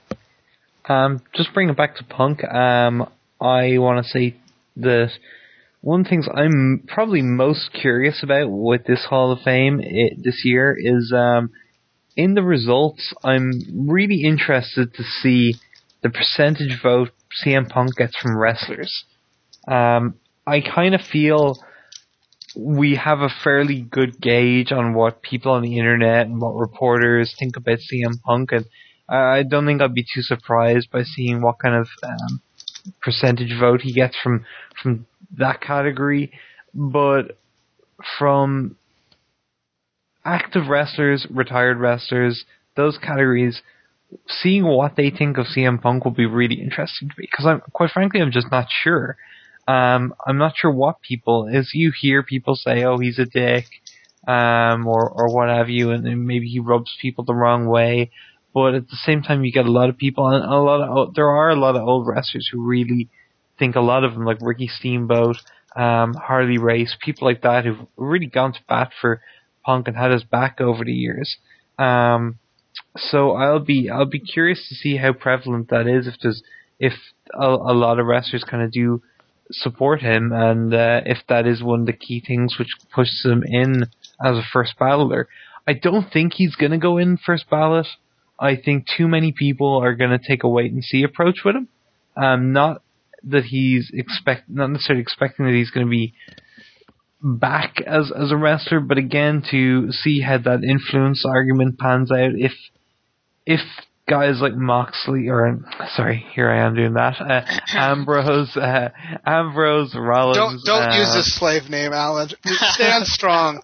Um, just bring it back to Punk. Um, I want to say that one of the things I'm probably most curious about with this Hall of Fame it, this year is um, in the results. I'm really interested to see the percentage vote C M Punk gets from wrestlers. Um, I kind of feel we have a fairly good gauge on what people on the internet and what reporters think about C M Punk, and I don't think I'd be too surprised by seeing what kind of um, percentage vote he gets from from that category. But from active wrestlers, retired wrestlers, those categories, seeing what they think of C M Punk will be really interesting to me, because I'm quite frankly I'm just not sure. Um, I'm not sure what people, as you hear people say, oh, he's a dick, um, or or what have you, and, and maybe he rubs people the wrong way. But at the same time, you get a lot of people, and a lot of there are a lot of old wrestlers who really think a lot of them, like Ricky Steamboat, um, Harley Race, people like that, who've really gone to bat for Punk and had his back over the years. Um, so I'll be I'll be curious to see how prevalent that is. If there's if a, a lot of wrestlers kind of do support him, and uh, if that is one of the key things which pushes him in as a first balloter. I don't think he's going to go in first ballot. I think too many people are going to take a wait and see approach with him. Um, not that he's expect, not necessarily expecting that he's going to be back as as a wrestler, but again to see how that influence argument pans out. If if guys like Moxley, or sorry, here I am doing that. Uh, Ambrose, uh, Ambrose, Rollins. Don't don't uh, use this slave name, Alan. Stand strong.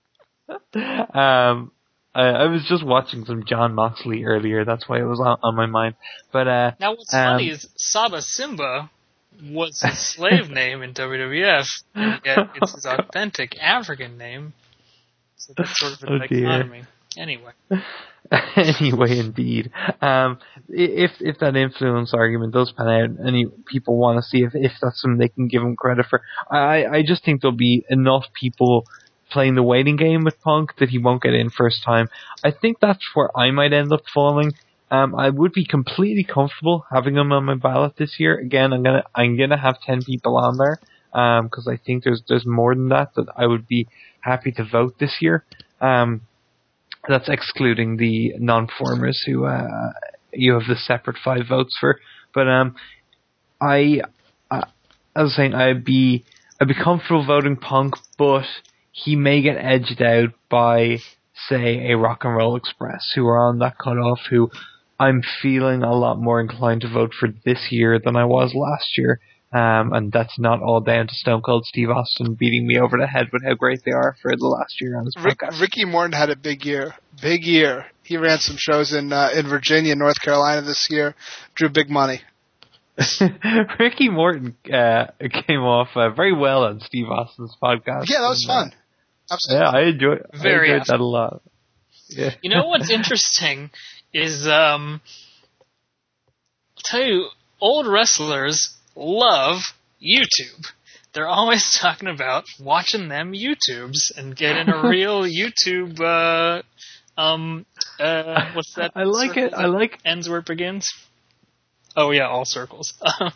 Um, I, I was just watching some John Moxley earlier. That's why it was on, on my mind. But uh, now, what's um, funny is Saba Simba was his slave name in W W F, and yet it's his authentic African name. So that's sort of a oh dichotomy. Anyway. Anyway, indeed. Um, if if that influence argument does pan out, and you, people want to see if, if that's something they can give him credit for, I, I just think there'll be enough people playing the waiting game with Punk that he won't get in first time. I think that's where I might end up falling. Um, I would be completely comfortable having him on my ballot this year. Again, I'm gonna I'm gonna have ten people on there, um, because I think there's there's more than that that I would be happy to vote this year. Um. That's excluding the non-performers who uh, you have the separate five votes for. But um, I, uh, as I was saying, I'd be I'd be comfortable voting Punk, but he may get edged out by, say, a Rock and Roll Express, who are on that cutoff, who I'm feeling a lot more inclined to vote for this year than I was last year. Um, and that's not all down to Stone Cold Steve Austin beating me over the head with how great they are for the last year on his Rick, podcast. Ricky Morton had a big year. Big year. He ran some shows in uh, in Virginia, North Carolina this year. Drew big money. Ricky Morton uh, came off uh, very well on Steve Austin's podcast. Yeah, that was and, fun. Absolutely. Yeah, I enjoyed, Very I enjoyed that a lot. Yeah. You know what's interesting is, um, I'll tell you, old wrestlers love YouTube. They're always talking about watching them YouTubes and getting a real YouTube, uh, um, uh, what's that? I like it. I like ends where it begins. Oh yeah, all circles.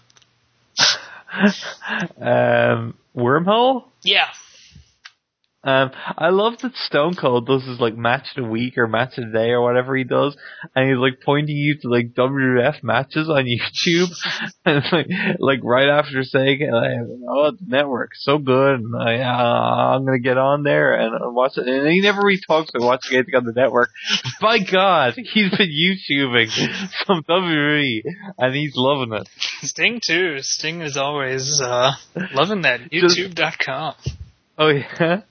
um, Wormhole? Yeah. Um, I love that Stone Cold does his like match of the week or match of the day or whatever he does, and he's like pointing you to like W W F matches on YouTube, and it's like like right after saying, "Oh, the network so good," and I, uh, I'm gonna get on there and watch it. And he never really talks about watching anything on the network. By God, he's been YouTubing some W W E, and he's loving it. Sting too. Sting is always uh, loving that YouTube dot com. Oh yeah.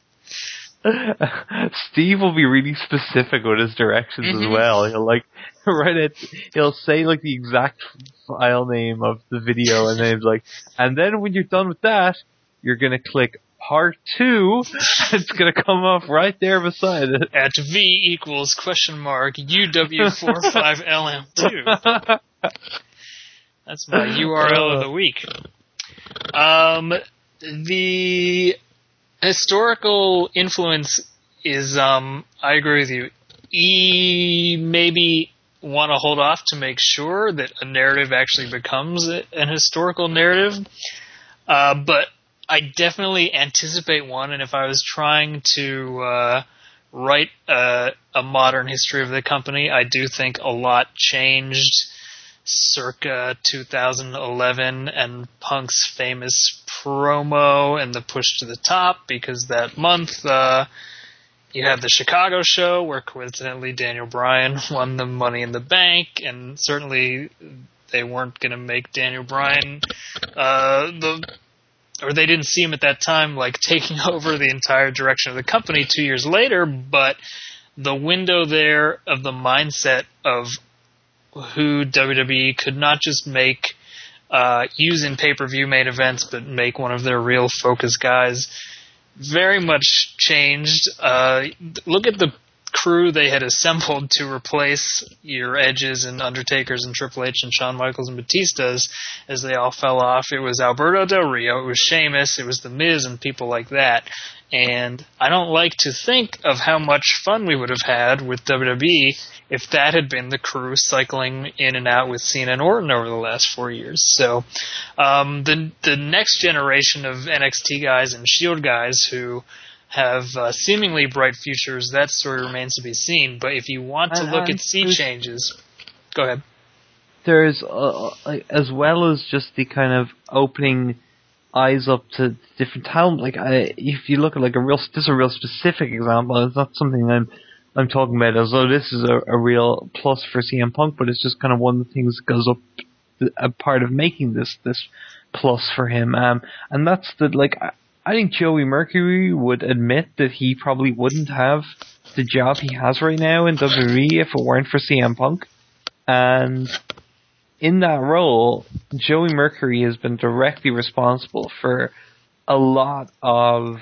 Steve will be really specific with his directions mm-hmm. as well. He'll like write it. He'll say like the exact file name of the video, and then he's like, and then when you're done with that, you're gonna click part two. It's gonna come up right there beside it at V equals question mark U W four five L M two. That's my U R L of the week. Um, the historical influence is, um, I agree with you. E maybe want to hold off to make sure that a narrative actually becomes an historical narrative. Uh, but I definitely anticipate one, and if I was trying to uh, write a, a modern history of the company, I do think a lot changed circa two thousand eleven and Punk's famous promo and the push to the top, because that month uh, you had the Chicago show where coincidentally Daniel Bryan won the Money in the Bank, and certainly they weren't going to make Daniel Bryan uh, the... or they didn't see him at that time like taking over the entire direction of the company two years later, but the window there of the mindset of who W W E could not just make uh, use in pay-per-view main events, but make one of their real focus guys, very much changed. Uh, look at the crew they had assembled to replace your Edges and Undertakers and Triple H and Shawn Michaels and Batistas as they all fell off. It was Alberto Del Rio, it was Sheamus, it was The Miz and people like that. And I don't like to think of how much fun we would have had with W W E if that had been the crew cycling in and out with Cena and Orton over the last four years. So um, the the next generation of N X T guys and Shield guys who have uh, seemingly bright futures, that story remains to be seen. But if you want to and, look and at sea changes, go ahead. There's, uh, as well as just the kind of opening eyes up to different talent. Like, I, if you look at like a real, this is a real specific example. It's not something I'm I'm talking about as though this is a, a real plus for C M Punk, but it's just kind of one of the things that goes up a part of making this this plus for him. Um, and that's that. Like, I think Joey Mercury would admit that he probably wouldn't have the job he has right now in W W E if it weren't for C M Punk. And in that role, Joey Mercury has been directly responsible for a lot of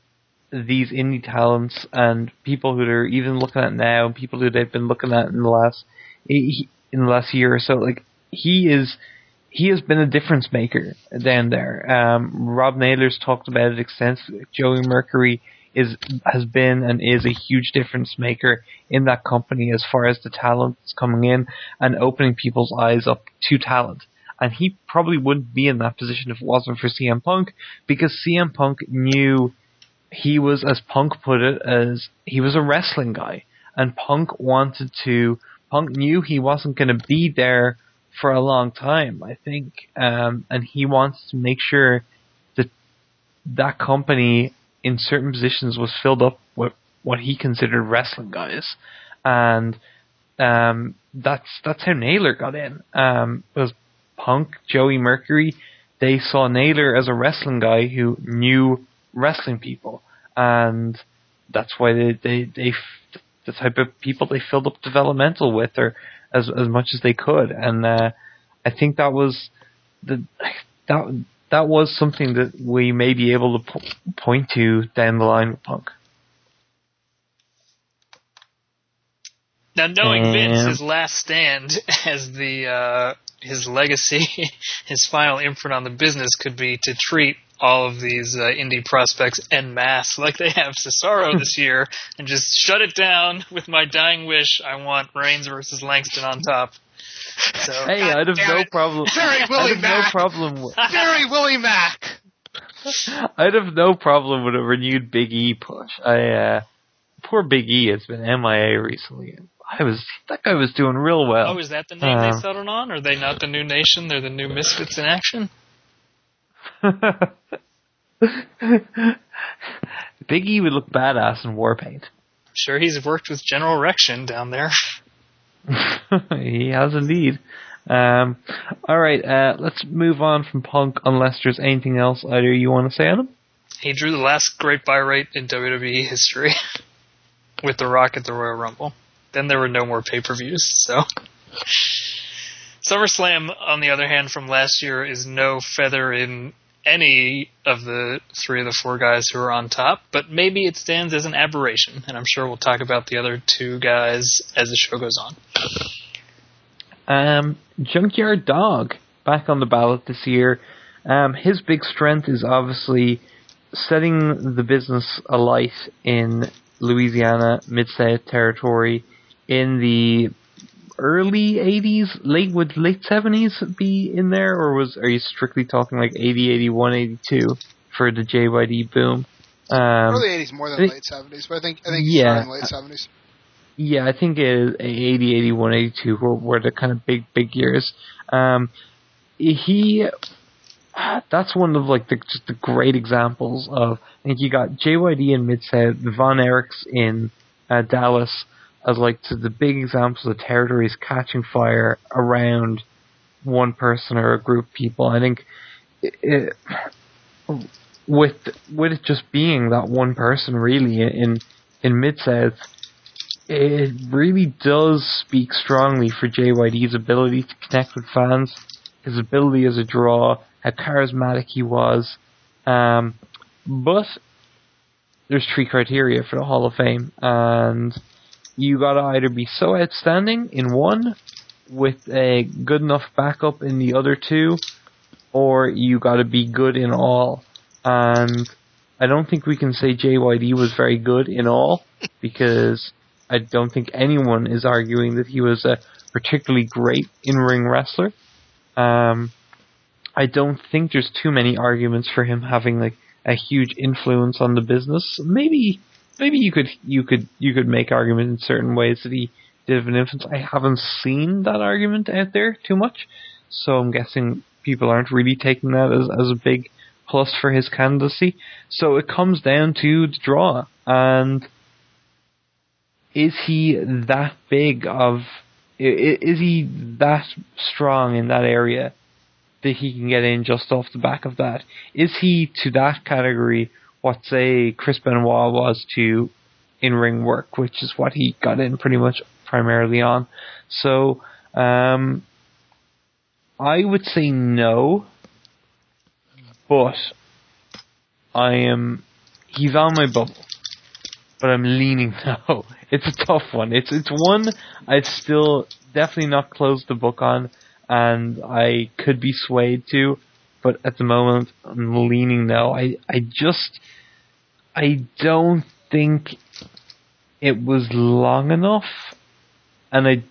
these indie talents and people who they're even looking at now, people who they've been looking at in the last in the last year or so. Like, he is, he has been a difference maker down there. Um, Rob Naylor's talked about it extensively. Joey Mercury is has been and is a huge difference maker in that company as far as the talent that's coming in and opening people's eyes up to talent. And he probably wouldn't be in that position if it wasn't for C M Punk, because C M Punk knew he was, as Punk put it, as he was a wrestling guy. And Punk wanted to, Punk knew he wasn't going to be there for a long time, I think. Um, and he wants to make sure that that company in certain positions was filled up with what he considered wrestling guys. And um, that's that's how Naylor got in. Um, it was Punk, Joey Mercury. They saw Naylor as a wrestling guy who knew wrestling people, and that's why they they, they the type of people they filled up developmental with, or as as much as they could. And uh, I think that was the that that was something that we may be able to po- point to down the line with Punk. Now, knowing um, Vince, his last stand as the uh, his legacy, his final imprint on the business could be to treat all of these uh, indie prospects en masse like they have Cesaro this year and just shut it down with my dying wish. I want Reigns versus Langston on top. So, hey, God I'd have no it. problem. Very Willie I'd have Mac. no problem. With, Very Willie Mac. I'd have no problem with a renewed Big E push. I uh, poor Big E has been M I A recently. I was that guy was doing real well. Oh, is that the name uh, they settled on? Are they not the New Nation? They're the New Misfits in action? Big E would look badass in war paint. Sure, he's worked with General Rection down there. He has indeed. Um, all right, uh, let's move on from Punk unless there's anything else either you want to say on him. He drew the last great buy rate in W W E history with The Rock at the Royal Rumble. Then there were no more pay-per-views, so... SummerSlam, on the other hand, from last year is no feather in any of the three of the four guys who are on top, but maybe it stands as an aberration, and I'm sure we'll talk about the other two guys as the show goes on. Um, Junkyard Dog, back on the ballot this year. Um, his big strength is obviously setting the business alight in Louisiana, Mid-South territory in the early eighties, late would late seventies be in there, or was are you strictly talking like eighty, eighty-one, eighty-two for the J Y D boom? Um, early eighties more than think, late seventies, but I think I think yeah, in the late seventies. Yeah, I think it is eighty, eighty-one, eighty-two were, were the kind of big, big years. Um, he, that's one of like the just the great examples of. I think you got J Y D in Mid-South, the Von Erichs in uh, Dallas as like to the big examples of territories catching fire around one person or a group of people. I think it, it, with with it just being that one person really in in Mid-South, it really does speak strongly for J Y D's ability to connect with fans, his ability as a draw, how charismatic he was. Um, but there's three criteria for the Hall of Fame, and you gotta either be so outstanding in one, with a good enough backup in the other two, or you gotta be good in all. And I don't think we can say J Y D was very good in all, because I don't think anyone is arguing that he was a particularly great in-ring wrestler. Um, I don't think there's too many arguments for him having like a huge influence on the business. Maybe, maybe you could you could you could make argument in certain ways that he did have an influence. I haven't seen that argument out there too much, so I'm guessing people aren't really taking that as as a big plus for his candidacy. So it comes down to the draw, and is he that big of? Is he that strong in that area that he can get in just off the back of that? Is he to that category what, say, Chris Benoit was to in-ring work, which is what he got in pretty much primarily on? So, um, I would say no, but I am, he's on my bubble, but I'm leaning no. It's a tough one. It's, it's one I've still definitely not closed the book on, and I could be swayed to, but at the moment I'm leaning no. I, I just, I don't think it was long enough, and I,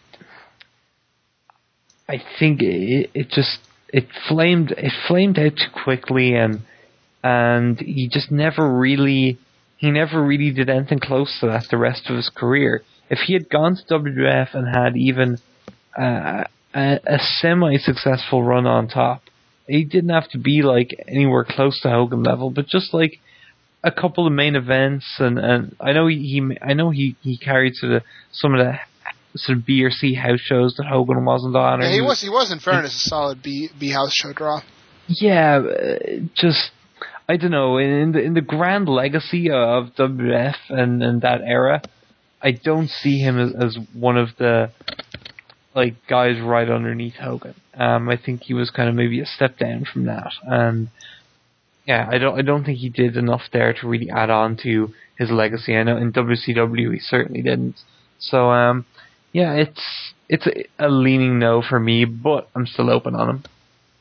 I think it, it just, it flamed, it flamed out too quickly, and, and he just never really, he never really did anything close to that the rest of his career. If he had gone to W W F and had even uh, a, a semi-successful run on top, he didn't have to be like anywhere close to Hogan level, but just like a couple of main events, and, and I know he, he I know he, he carried sort of some of the sort of B or C house shows that Hogan wasn't on. Yeah, he was he was in fairness a solid B B house show draw. Yeah, just I don't know, in the in the grand legacy of W W F and, and that era, I don't see him as, as one of the like guys right underneath Hogan. Um, I think he was kind of maybe a step down from that, and yeah, I don't I don't think he did enough there to really add on to his legacy. I know in W C W he certainly didn't. So um, yeah, it's it's a, a leaning no for me, but I'm still open on him.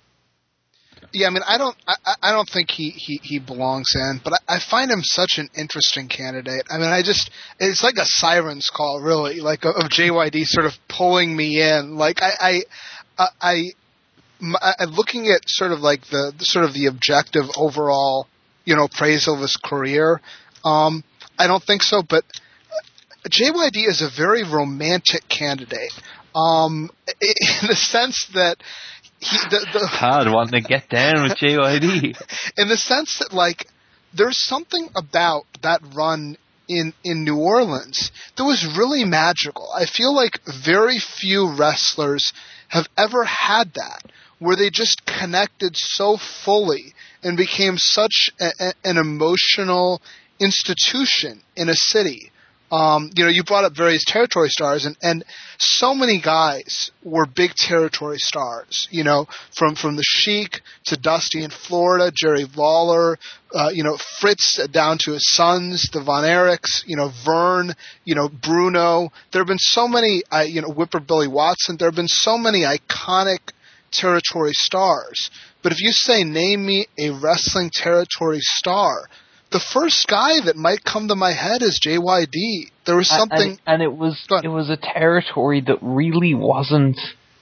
Yeah, I mean, I don't, I, I don't think he, he, he belongs in, but I, I find him such an interesting candidate. I mean, I just, it's like a siren's call, really, like of J Y D sort of pulling me in. Like I, I, I, I, I looking at sort of like the, the sort of the objective overall, you know, praise of his career. Um, I don't think so, but J Y D is a very romantic candidate, um, in the sense that. He, the, the, Todd wanting to get down with J Y D. In the sense that, like, there's something about that run in, in New Orleans that was really magical. I feel like very few wrestlers have ever had that, where they just connected so fully and became such a, a, an emotional institution in a city. Um, you know, you brought up various territory stars, and, and so many guys were big territory stars, you know, from, from the Sheik to Dusty in Florida, Jerry Lawler, uh, you know, Fritz down to his sons, the Von Erichs, you know, Vern, you know, Bruno. There have been so many, uh, you know, Whipper Billy Watson. There have been so many iconic territory stars. But if you say, name me a wrestling territory star, the first guy that might come to my head is J Y D. There was something, and, and it was it was a territory that really wasn't.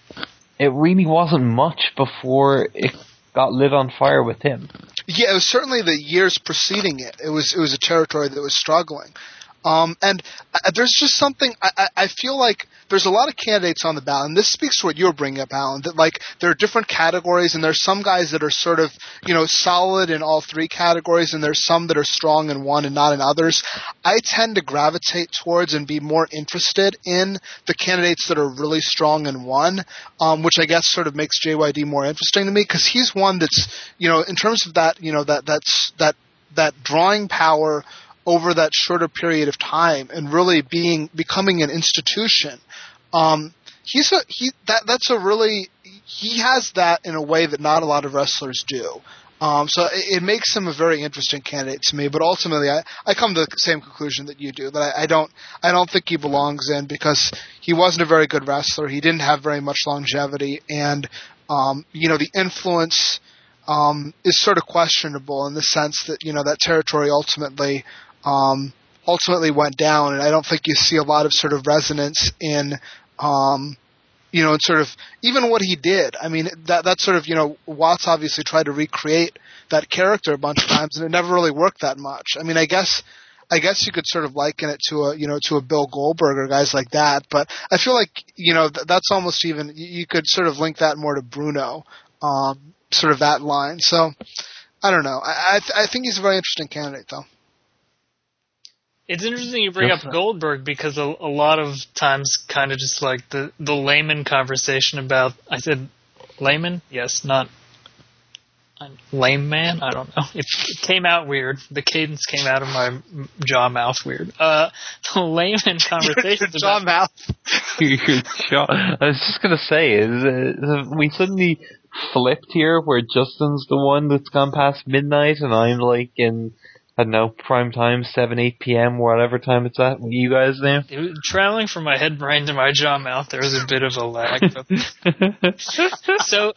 It really wasn't much before it got lit on fire with him. Yeah, it was certainly the years preceding it. It was it was a territory that was struggling. Um, and uh, there's just something, I, I, I feel like there's a lot of candidates on the ballot, and this speaks to what you're bringing up, Alan, that like there are different categories, and there's some guys that are sort of, you know, solid in all three categories, and there's some that are strong in one and not in others. I tend to gravitate towards and be more interested in the candidates that are really strong in one, um, which I guess sort of makes J Y D more interesting to me, because he's one that's, you know, in terms of that, you know, that that's that that drawing power over that shorter period of time and really being becoming an institution. Um, he's a he that that's a really he has that in a way that not a lot of wrestlers do. Um, so it, it makes him a very interesting candidate to me. But ultimately, I, I come to the same conclusion that you do, that I, I don't I don't think he belongs in, because he wasn't a very good wrestler. He didn't have very much longevity, and um, you know the influence um, is sort of questionable in the sense that you know that territory ultimately. Um, ultimately went down, and I don't think you see a lot of sort of resonance in, um, you know, in sort of even what he did. I mean, that that sort of, you know, Watts obviously tried to recreate that character a bunch of times, and it never really worked that much. I mean, I guess, I guess you could sort of liken it to a, you know, to a Bill Goldberg or guys like that, but I feel like, you know, th- that's almost even, you could sort of link that more to Bruno, um, sort of that line. So, I don't know. I, I, th- I think he's a very interesting candidate, though. It's interesting you bring Yes, up sir. Goldberg, because a, a lot of times kind of just like the, the layman conversation about, I said layman? Yes, not I'm lame man? I don't know. It, it came out weird. The cadence came out of my jaw mouth weird. Uh, the layman conversation Your jaw mouth. Your jaw. I was just gonna say, is uh, we suddenly flipped here where Justin's the one that's gone past midnight, and I'm like in, I don't know, prime time, seven, eight p.m., whatever time it's at. What you guys now? It was, traveling from my head brain to my jaw mouth, there was a bit of a lag. But so,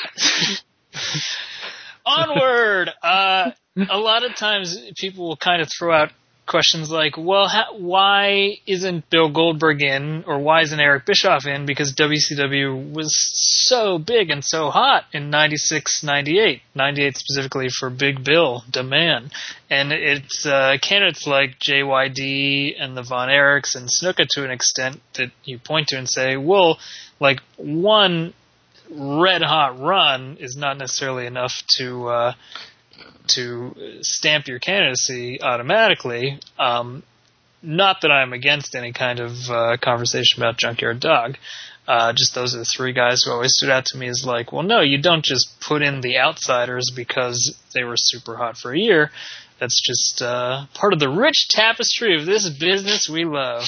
onward! Uh, a lot of times people will kind of throw out questions like, well, ha- why isn't Bill Goldberg in, or why isn't Eric Bischoff in? Because W C W was so big and so hot in ninety-six, ninety-eight. ninety-eight specifically for Big Bill, the man. And it's uh, candidates like J Y D and the Von Erichs and Snuka to an extent that you point to and say, well, like, one red-hot run is not necessarily enough to... Uh, to stamp your candidacy automatically. Um, not that I'm against any kind of uh, conversation about Junkyard Dog. Uh, just those are the three guys who always stood out to me as like, well, no, you don't just put in the outsiders because they were super hot for a year. That's just uh, part of the rich tapestry of this business we love.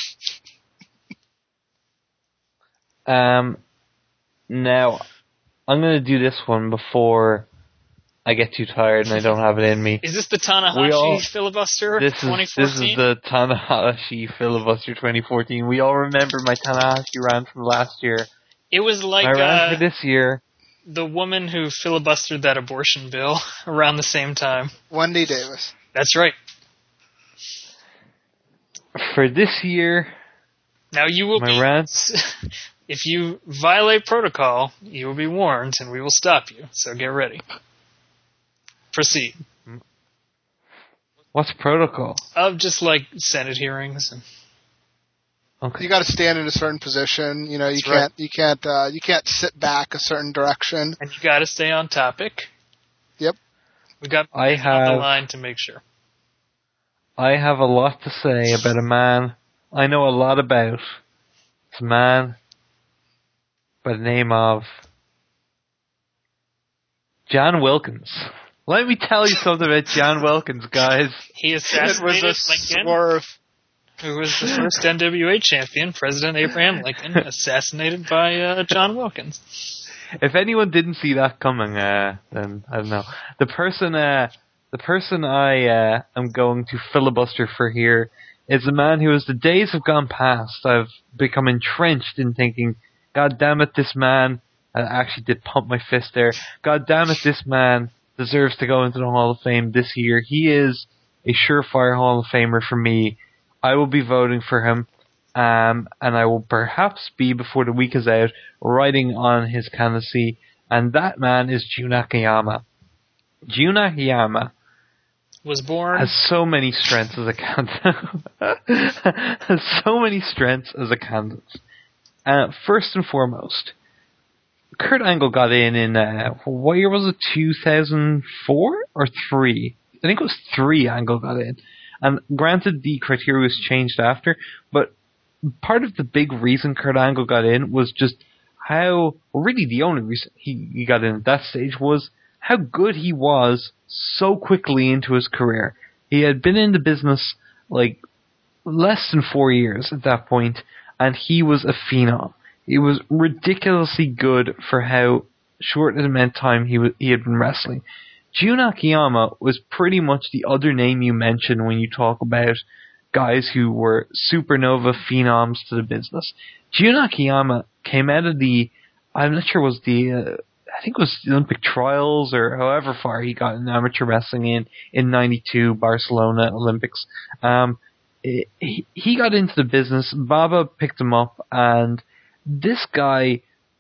Um, now, I'm going to do this one before I get too tired and I don't have it in me. Is this the Tanahashi We all- filibuster This is twenty this fourteen? is the Tanahashi filibuster twenty fourteen. We all remember my Tanahashi rant from last year. It was like My rant uh, for this year. the woman who filibustered that abortion bill around the same time. Wendy Davis. That's right. For this year, Now you will my be, rant. if you violate protocol, you will be warned and we will stop you. So get ready. Proceed. What's protocol? Of just like Senate hearings. And Okay. You got to stand in a certain position. You know, you That's right. can't, you can't, uh, you can't sit back a certain direction. and you got to stay on topic. Yep. We got I on the have- line to make sure. I have a lot to say about a man I know a lot about. It's a man by the name of John Wilkins. Let me tell you something about John Wilkins, guys. He It was assassinated a Lincoln, swerve. who was the first N W A champion, President Abraham Lincoln, assassinated by uh, John Wilkins. If anyone didn't see that coming, uh, then I don't know. The person, uh, the person I uh, am going to filibuster for here is a man who, as the days have gone past, I've become entrenched in thinking, God damn it, this man. I actually did pump my fist there. God damn it, this man deserves to go into the Hall of Fame this year. He is a surefire Hall of Famer for me. I will be voting for him, um, and I will perhaps be, before the week is out, writing on his candidacy, and that man is Jun Akiyama. Jun Akiyama was born. Has so many strengths as a candidate. Has so many strengths as a candidate. Uh, first and foremost, Kurt Angle got in in, uh, what year was it, two thousand four or three? I think it was three Angle got in. And granted, the criteria was changed after, but part of the big reason Kurt Angle got in was just how, well, really the only reason he, he got in at that stage was how good he was so quickly into his career. He had been in the business like less than four years at that point, and he was a phenom. He was ridiculously good for how short an amount of time he was, he had been wrestling. Jun Akiyama was pretty much the other name you mention when you talk about guys who were supernova phenoms to the business. Jun Akiyama came out of the, I'm not sure was the, uh, I think it was the Olympic trials or however far he got in amateur wrestling in, in ninety-two Barcelona Olympics. Um, it, he, he got into the business, Baba picked him up, and this guy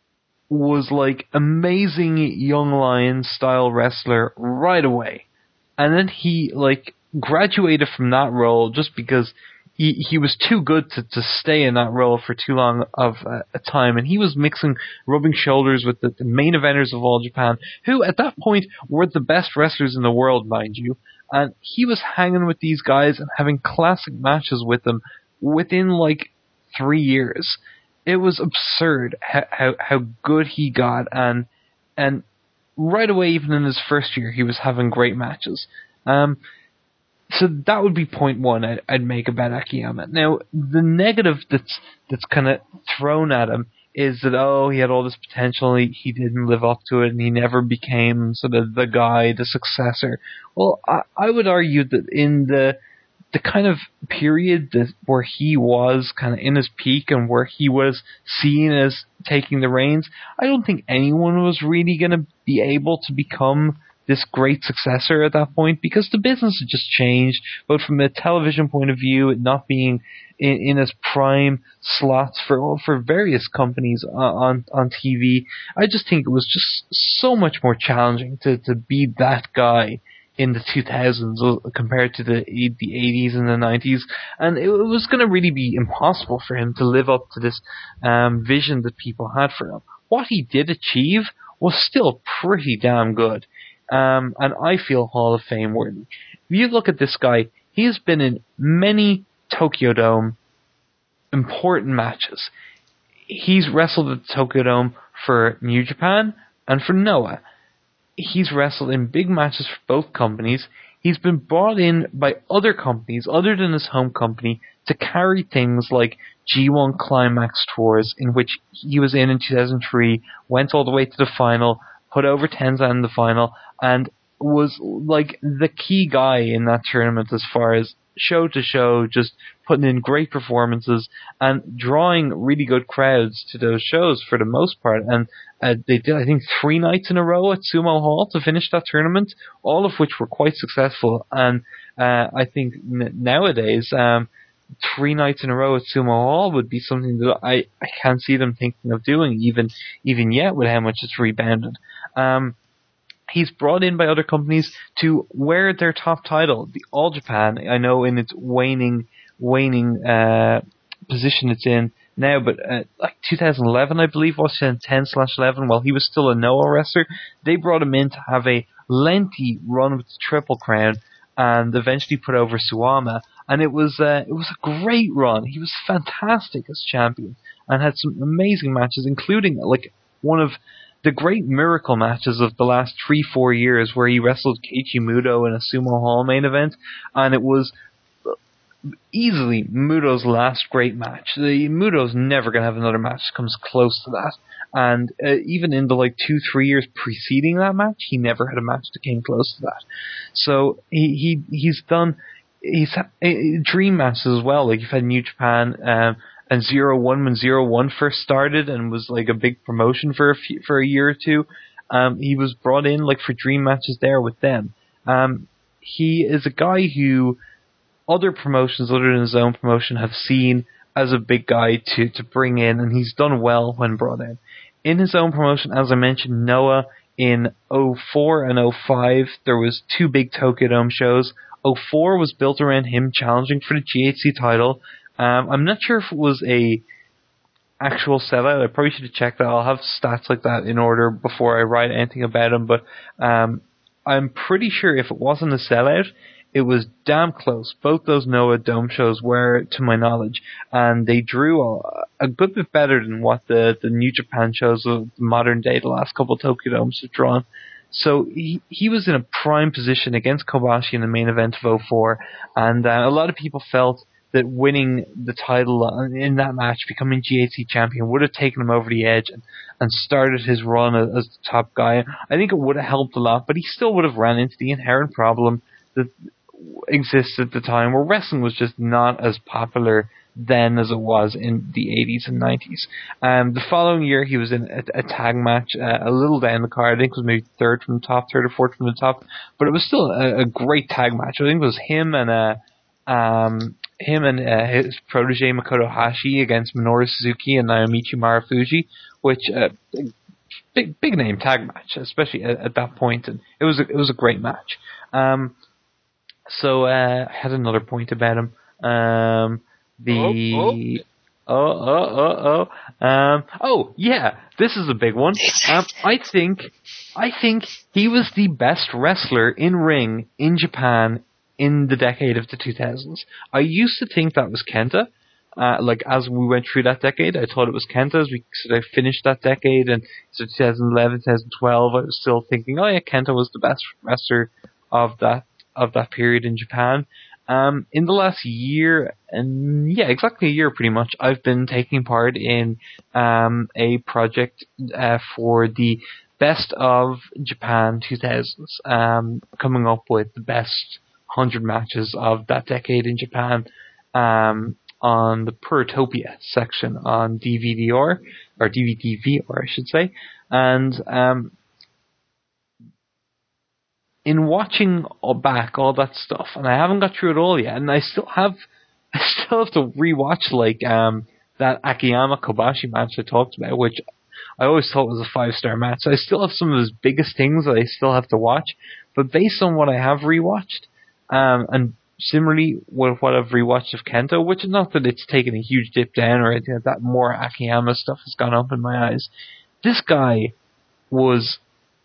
was like amazing Young Lions style wrestler right away. And then he like graduated from that role just because he, he was too good to, to stay in that role for too long of a, a time. And he was mixing, rubbing shoulders with the, the main eventers of All Japan, who at that point were the best wrestlers in the world, mind you. And he was hanging with these guys and having classic matches with them within like three years. It was absurd how, how how good he got, and and right away, even in his first year, he was having great matches. Um, so that would be point one I'd, I'd make about Akiyama. Now, the negative that's that's kind of thrown at him is that, oh, he had all this potential, he, he didn't live up to it, and he never became sort of the guy, the successor. Well, I, I would argue that in the the kind of period that where he was kind of in his peak and where he was seen as taking the reins, I don't think anyone was really going to be able to become this great successor at that point, because the business had just changed, both from a television point of view, it not being in, in its prime slots for for various companies on on T V. I just think it was just so much more challenging to, to be that guy in the two thousands compared to the the eighties and the nineties, and it was going to really be impossible for him to live up to this um, vision that people had for him. What he did achieve was still pretty damn good, um, and I feel Hall of Fame worthy. If you look at this guy, he has been in many Tokyo Dome important matches. He's wrestled at the Tokyo Dome for New Japan and for Noah. He's wrestled in big matches for both companies. He's been brought in by other companies other than his home company to carry things like G one Climax tours, in which he was in in two thousand three, went all the way to the final, put over Tenzan in the final, and was like the key guy in that tournament as far as show to show, just putting in great performances and drawing really good crowds to those shows for the most part. And uh, they did, I think, three nights in a row at Sumo Hall to finish that tournament, all of which were quite successful. And uh, I think n- nowadays, um, three nights in a row at Sumo Hall would be something that I, I can't see them thinking of doing, even even yet with how much it's rebounded. Um, He's brought in by other companies to wear their top title, the All Japan. I know in its waning, waning uh, position it's in now, but uh, like two thousand eleven, I believe, was ten slash eleven. While he was still a Noah wrestler, they brought him in to have a lengthy run with the Triple Crown, and eventually put over Suwama. And it was uh, it was a great run. He was fantastic as champion and had some amazing matches, including like one of the great miracle matches of the last three, four years where he wrestled Keiichi Muto in a Sumo Hall main event, and it was easily Muto's last great match. The Muto's never going to have another match that comes close to that. And uh, even in the like two, three years preceding that match, he never had a match that came close to that. So he, he he's done he's had, uh, dream matches as well. Like you've had New Japan, um, and Zero One when Zero One first started and was like a big promotion for a few, for a year or two. Um, he was brought in like for dream matches there with them. Um, he is a guy who other promotions other than his own promotion have seen as a big guy to, to bring in, and he's done well when brought in. In his own promotion, as I mentioned, Noah, in oh four and oh five, there was two big Tokyo Dome shows. oh four was built around him challenging for the G H C title. Um, I'm not sure if it was a actual sellout. I probably should have checked that. I'll have stats like that in order before I write anything about him. But um, I'm pretty sure if it wasn't a sellout, it was damn close. Both those Noah Dome shows were, to my knowledge, and they drew a, a good bit better than what the, the New Japan shows of the modern day, the last couple of Tokyo Domes have drawn. So he, he was in a prime position against Kobashi in the main event of oh four, and uh, a lot of people felt that winning the title in that match, becoming G H C champion, would have taken him over the edge and, and started his run as, as the top guy. I think it would have helped a lot, but he still would have ran into the inherent problem that exists at the time, where wrestling was just not as popular then as it was in the eighties and nineties. Um, the following year, he was in a, a tag match, uh, a little down the card. I think it was maybe third from the top, third or fourth from the top, but it was still a, a great tag match. I think it was him and uh, um, him and uh, his protege Makoto Hashi against Minoru Suzuki and Naomichi Marufuji, which uh, big big name tag match, especially at, at that point, and it was a, it was a great match. Um, So uh, I had another point about him. Um, the oh oh oh oh um, oh yeah, this is a big one. Um, I think I think he was the best wrestler in ring in Japan in the decade of the two thousands. I used to think that was Kenta. Uh, like as we went through that decade, I thought it was Kenta as we sort of finished that decade, and so twenty eleven, twenty twelve, I was still thinking, oh yeah, Kenta was the best wrestler of that. of that period in Japan. Um, in the last year, and yeah, exactly a year pretty much, I've been taking part in um, a project uh, for the Best of Japan two thousands, um, coming up with the best one hundred matches of that decade in Japan um, on the Puritopia section on D V D R, or D V D V R I should say. And um, in watching all back all that stuff, and I haven't got through it all yet, and I still have, I still have to rewatch like um, that Akiyama Kobashi match I talked about, which I always thought was a five star match. So I still have some of his biggest things that I still have to watch, but based on what I have rewatched, um, and similarly with what I've rewatched of Kento, which is not that it's taken a huge dip down or anything like that, more Akiyama stuff has gone up in my eyes. This guy was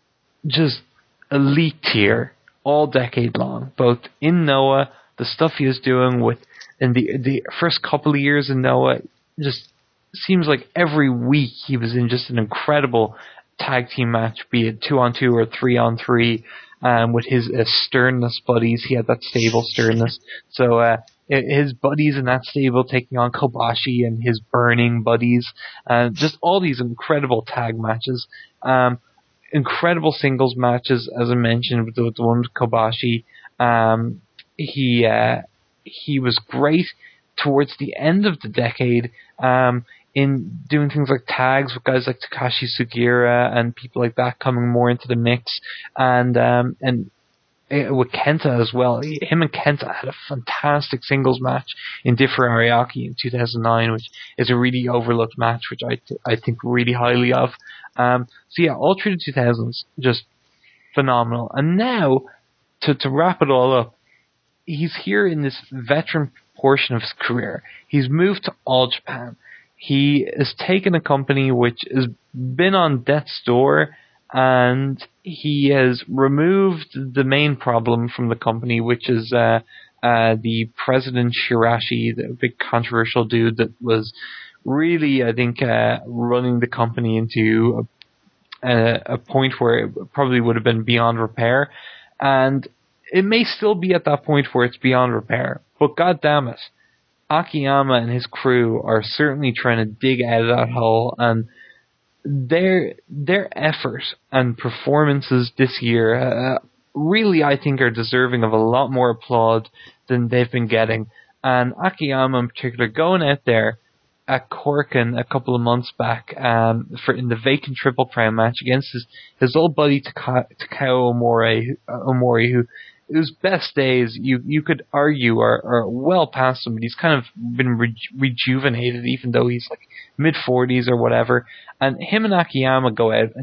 just elite tier all decade long, both in Noah, the stuff he was doing with in the the first couple of years in Noah, just seems like every week he was in just an incredible tag team match, be it two on two or three on three, um, with his uh, Sternness buddies. He had that stable Sternness. So uh, his buddies in that stable taking on Kobashi and his Burning buddies, uh, just all these incredible tag matches. Um, Incredible singles matches, as I mentioned, with the, with the one with Kobashi. Um, he uh, he was great towards the end of the decade um, in doing things like tags with guys like Takashi Sugiura and people like that coming more into the mix, and um, and with Kenta as well. Him and Kenta had a fantastic singles match in Differ Ariake in two thousand nine, which is a really overlooked match, which I th- I think really highly of. Um, so yeah, all through the two thousands, just phenomenal. And now, to to wrap it all up, he's here in this veteran portion of his career. He's moved to All Japan. He has taken a company which has been on death's door, and he has removed the main problem from the company, which is uh, uh, the president Shirashi, the big controversial dude that was really, I think, uh, running the company into a, a, a point where it probably would have been beyond repair. And it may still be at that point where it's beyond repair, but God damn it, Akiyama and his crew are certainly trying to dig out of that hole, and their their effort and performances this year uh, really, I think, are deserving of a lot more applaud than they've been getting. And Akiyama in particular, going out there at Korakuen a couple of months back um, for in the vacant Triple Crown match against his, his old buddy Taka, Takao Omori, uh, Omori, who whose best days you you could argue are, are well past him, but he's kind of been re- rejuvenated, even though he's like mid forties or whatever. And him and Akiyama go out and just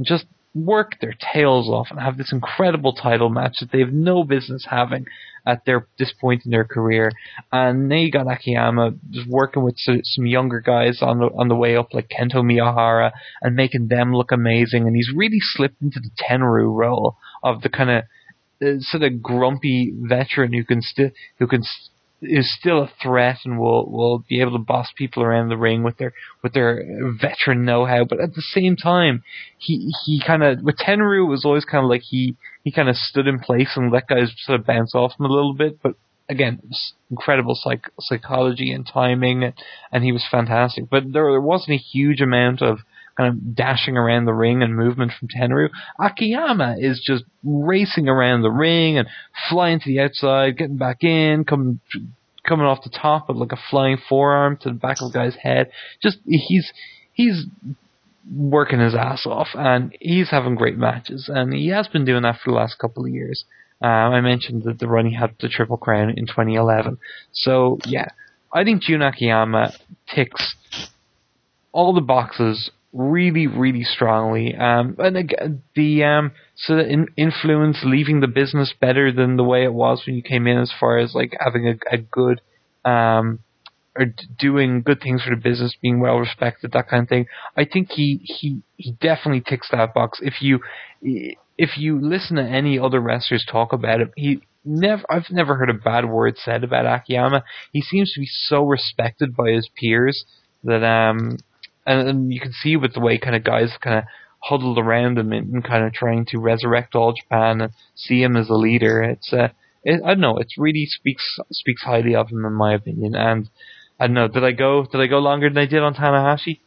work their tails off and have this incredible title match that they have no business having at their this point in their career. And now you got Akiyama just working with some younger guys on the on the way up, like Kento Miyahara, and making them look amazing. And he's really slipped into the Tenryu role of the kind of uh, sort of grumpy veteran who can still who can st- is still a threat and will will be able to boss people around the ring with their with their veteran know-how. But at the same time, he he kind of with Tenryu it was always kind of like he he kind of stood in place and let guys sort of bounce off him a little bit. But again, incredible psych, psychology and timing, and, and he was fantastic. But there there wasn't a huge amount of kind of dashing around the ring and movement from Tenryu. Akiyama is just racing around the ring and flying to the outside, getting back in, coming coming off the top with like a flying forearm to the back of the guy's head. Just he's he's working his ass off, and he's having great matches, and he has been doing that for the last couple of years. Um, I mentioned that the run he had the Triple Crown in twenty eleven. So yeah, I think Jun Akiyama ticks all the boxes really, really strongly. Um, and again, the um, so the in, influence leaving the business better than the way it was when you came in, as far as like having a, a good um, or d- doing good things for the business, being well respected, that kind of thing. I think he he he definitely ticks that box. If you if you listen to any other wrestlers talk about it, he never I've never heard a bad word said about Akiyama. He seems to be so respected by his peers that um. And, and you can see with the way kind of guys kind of huddled around him and, and kind of trying to resurrect All Japan and see him as a leader. It's uh, it, I don't know. It really speaks speaks highly of him in my opinion. And I don't know. Did I go? Did I go longer than I did on Tanahashi?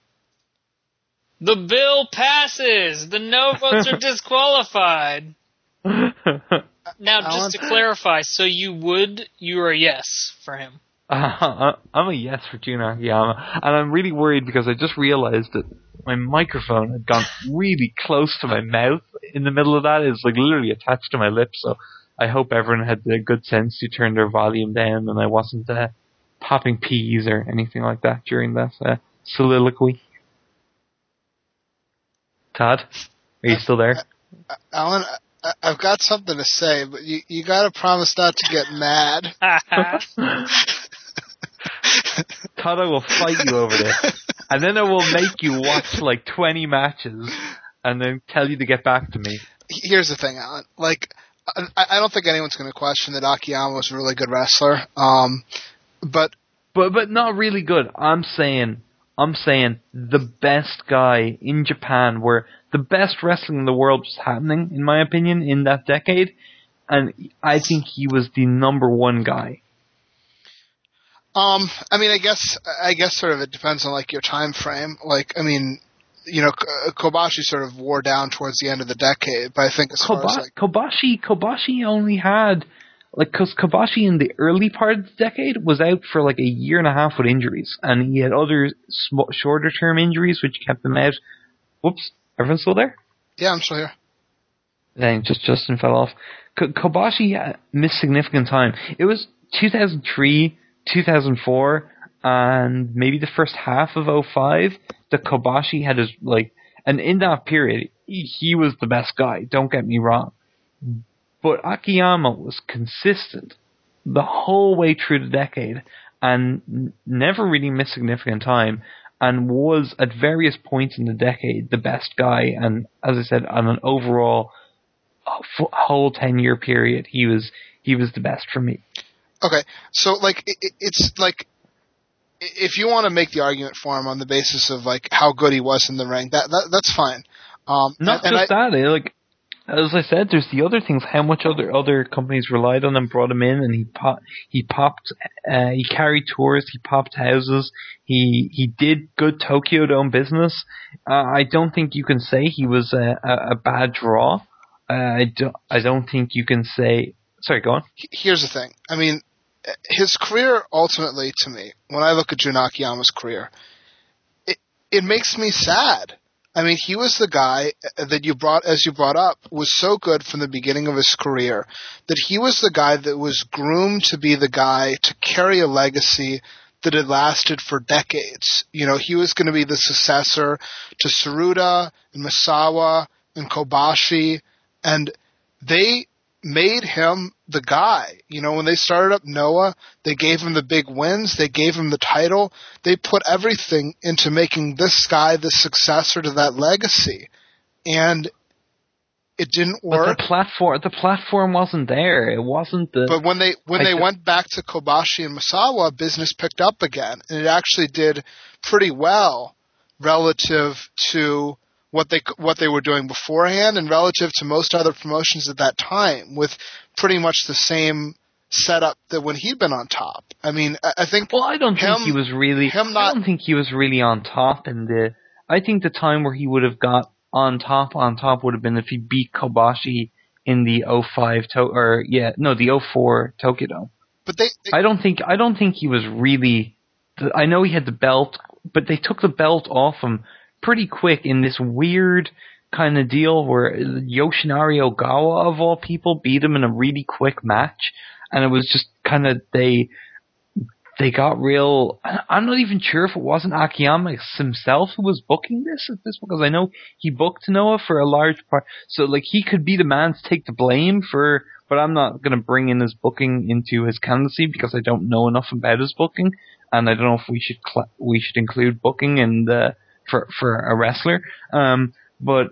The bill passes. The no votes are disqualified. Now, just to clarify, so you would you are a yes for him. Uh, I'm a yes for Jun Akiyama, and I'm really worried because I just realized that my microphone had gone really close to my mouth in the middle of that. It's like literally attached to my lips, so I hope everyone had the good sense to turn their volume down and I wasn't uh, popping peas or anything like that during that uh, soliloquy. Todd, are you still there? Uh, Alan, I, I've got something to say, but you, you gotta promise not to get mad. Todd, I will fight you over this. And then I will make you watch like twenty matches and then tell you to get back to me. Here's the thing, Alan. Like, I, I don't think anyone's going to question that Akiyama was a really good wrestler. Um, but, but but not really good. I'm saying, I'm saying the best guy in Japan, where the best wrestling in the world was happening, in my opinion, in that decade. And I think he was the number one guy. Um, I mean, I guess, I guess sort of it depends on like your time frame. Like, I mean, you know, Kobashi sort of wore down towards the end of the decade, but I think as Koba- far as like Kobashi, Kobashi only had like because Kobashi in the early part of the decade was out for like a year and a half with injuries, and he had other sm- shorter term injuries which kept him out. Whoops, everyone's still there? Yeah, I'm still here. Then just Justin fell off. K- Kobashi uh, missed significant time. It was two thousand three. two thousand four and maybe the first half of oh five that Kobashi had his like, and in that period he, he was the best guy, don't get me wrong, but Akiyama was consistent the whole way through the decade and n- never really missed significant time and was at various points in the decade the best guy. And as I said, on an overall f- whole ten year period he was he was the best for me. Okay, so like it, it's like if you want to make the argument for him on the basis of like how good he was in the ring, that, that that's fine. Um, Not and, just and I, that, eh? Like as I said, there's the other things. How much other other companies relied on him, brought him in, and he pop, he popped, uh, he carried tours, he popped houses, he he did good Tokyo Dome business. Uh, I don't think you can say he was a, a, a bad draw. Uh, I don't I don't think you can say. Sorry, go on. Here's the thing. I mean, his career ultimately, to me, when I look at Jun Akiyama's career, it it makes me sad. I mean, he was the guy that you brought, as you brought up, was so good from the beginning of his career that he was the guy that was groomed to be the guy to carry a legacy that had lasted for decades. You know, he was going to be the successor to Tsuruta and Misawa and Kobashi, and they made him the guy. You know, when they started up Noah, they gave him the big wins, they gave him the title, they put everything into making this guy the successor to that legacy. And it didn't work. But the platform, the platform wasn't there. It wasn't the. But when they when I they th- went back to Kobashi and Misawa, business picked up again, and it actually did pretty well relative to what they what they were doing beforehand, and relative to most other promotions at that time, with pretty much the same setup that when he'd been on top. I mean, I, I think. Well, I don't him, think he was really. Him not, I don't think he was really on top in the. I think the time where he would have got on top, on top would have been if he beat Kobashi in the oh five to or yeah no the oh four Tokyo Dome. But they, they. I don't think. I don't think he was really. I know he had the belt, but they took the belt off him pretty quick in this weird kind of deal where Yoshinari Ogawa, of all people, beat him in a really quick match, and it was just kind of they they got real. I'm not even sure if it wasn't Akiyama himself who was booking this at this, because I know he booked Noah for a large part, so like he could be the man to take the blame for. But I'm not going to bring in his booking into his candidacy because I don't know enough about his booking, and I don't know if we should cl- we should include booking in the. For for a wrestler, um, but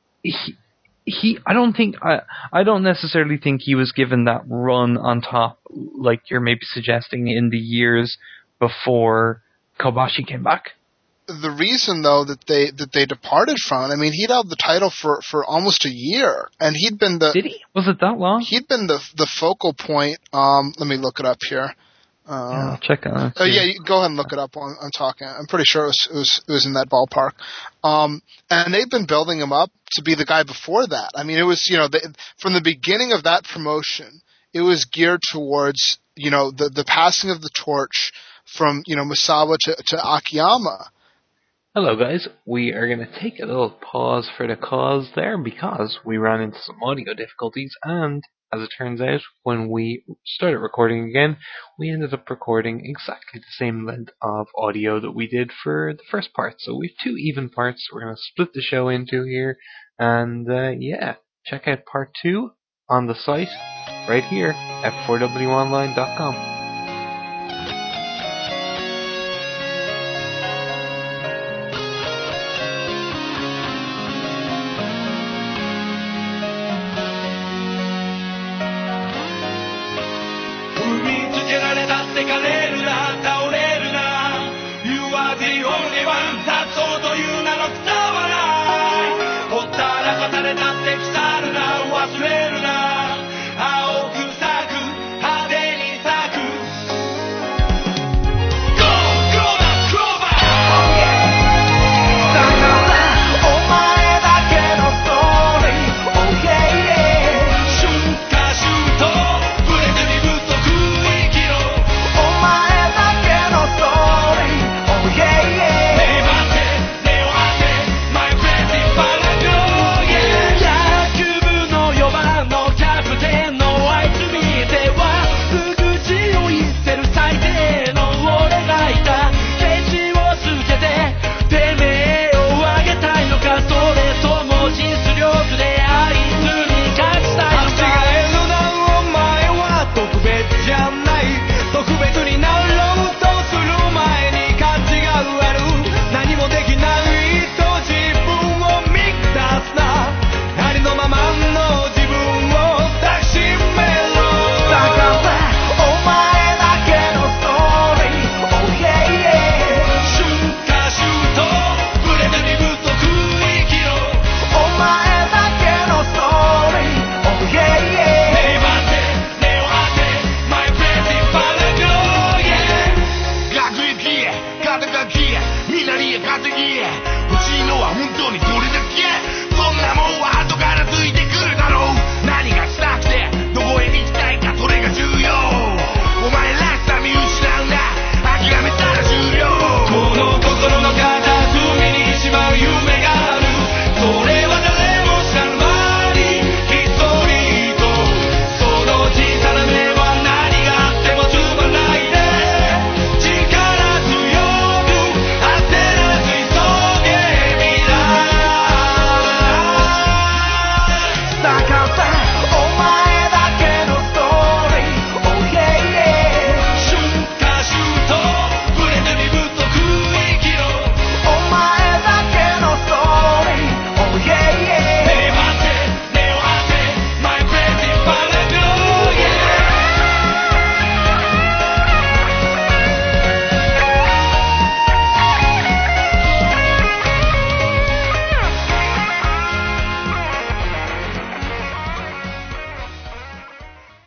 he he I don't think I I don't necessarily think he was given that run on top like you're maybe suggesting in the years before Kobashi came back. The reason though that they that they departed from it, I mean, he'd held the title for, for almost a year, and he'd been the Did he? Was it that long? He'd been the the focal point. Um, let me look it up here. Uh, yeah, I'll check on it. Oh yeah, you go ahead and look it up while I'm talking. I'm pretty sure it was, it was it was in that ballpark. Um, and they've been building him up to be the guy before that. I mean, it was you know they, from the beginning of that promotion, it was geared towards you know the the passing of the torch from you know Misawa to, to Akiyama. Hello guys, we are going to take a little pause for the cause there because we ran into some audio difficulties, and as it turns out, when we started recording again, we ended up recording exactly the same length of audio that we did for the first part. So we have two even parts we're going to split the show into here, and uh, yeah, check out part two on the site right here, f four w online dot com. Secale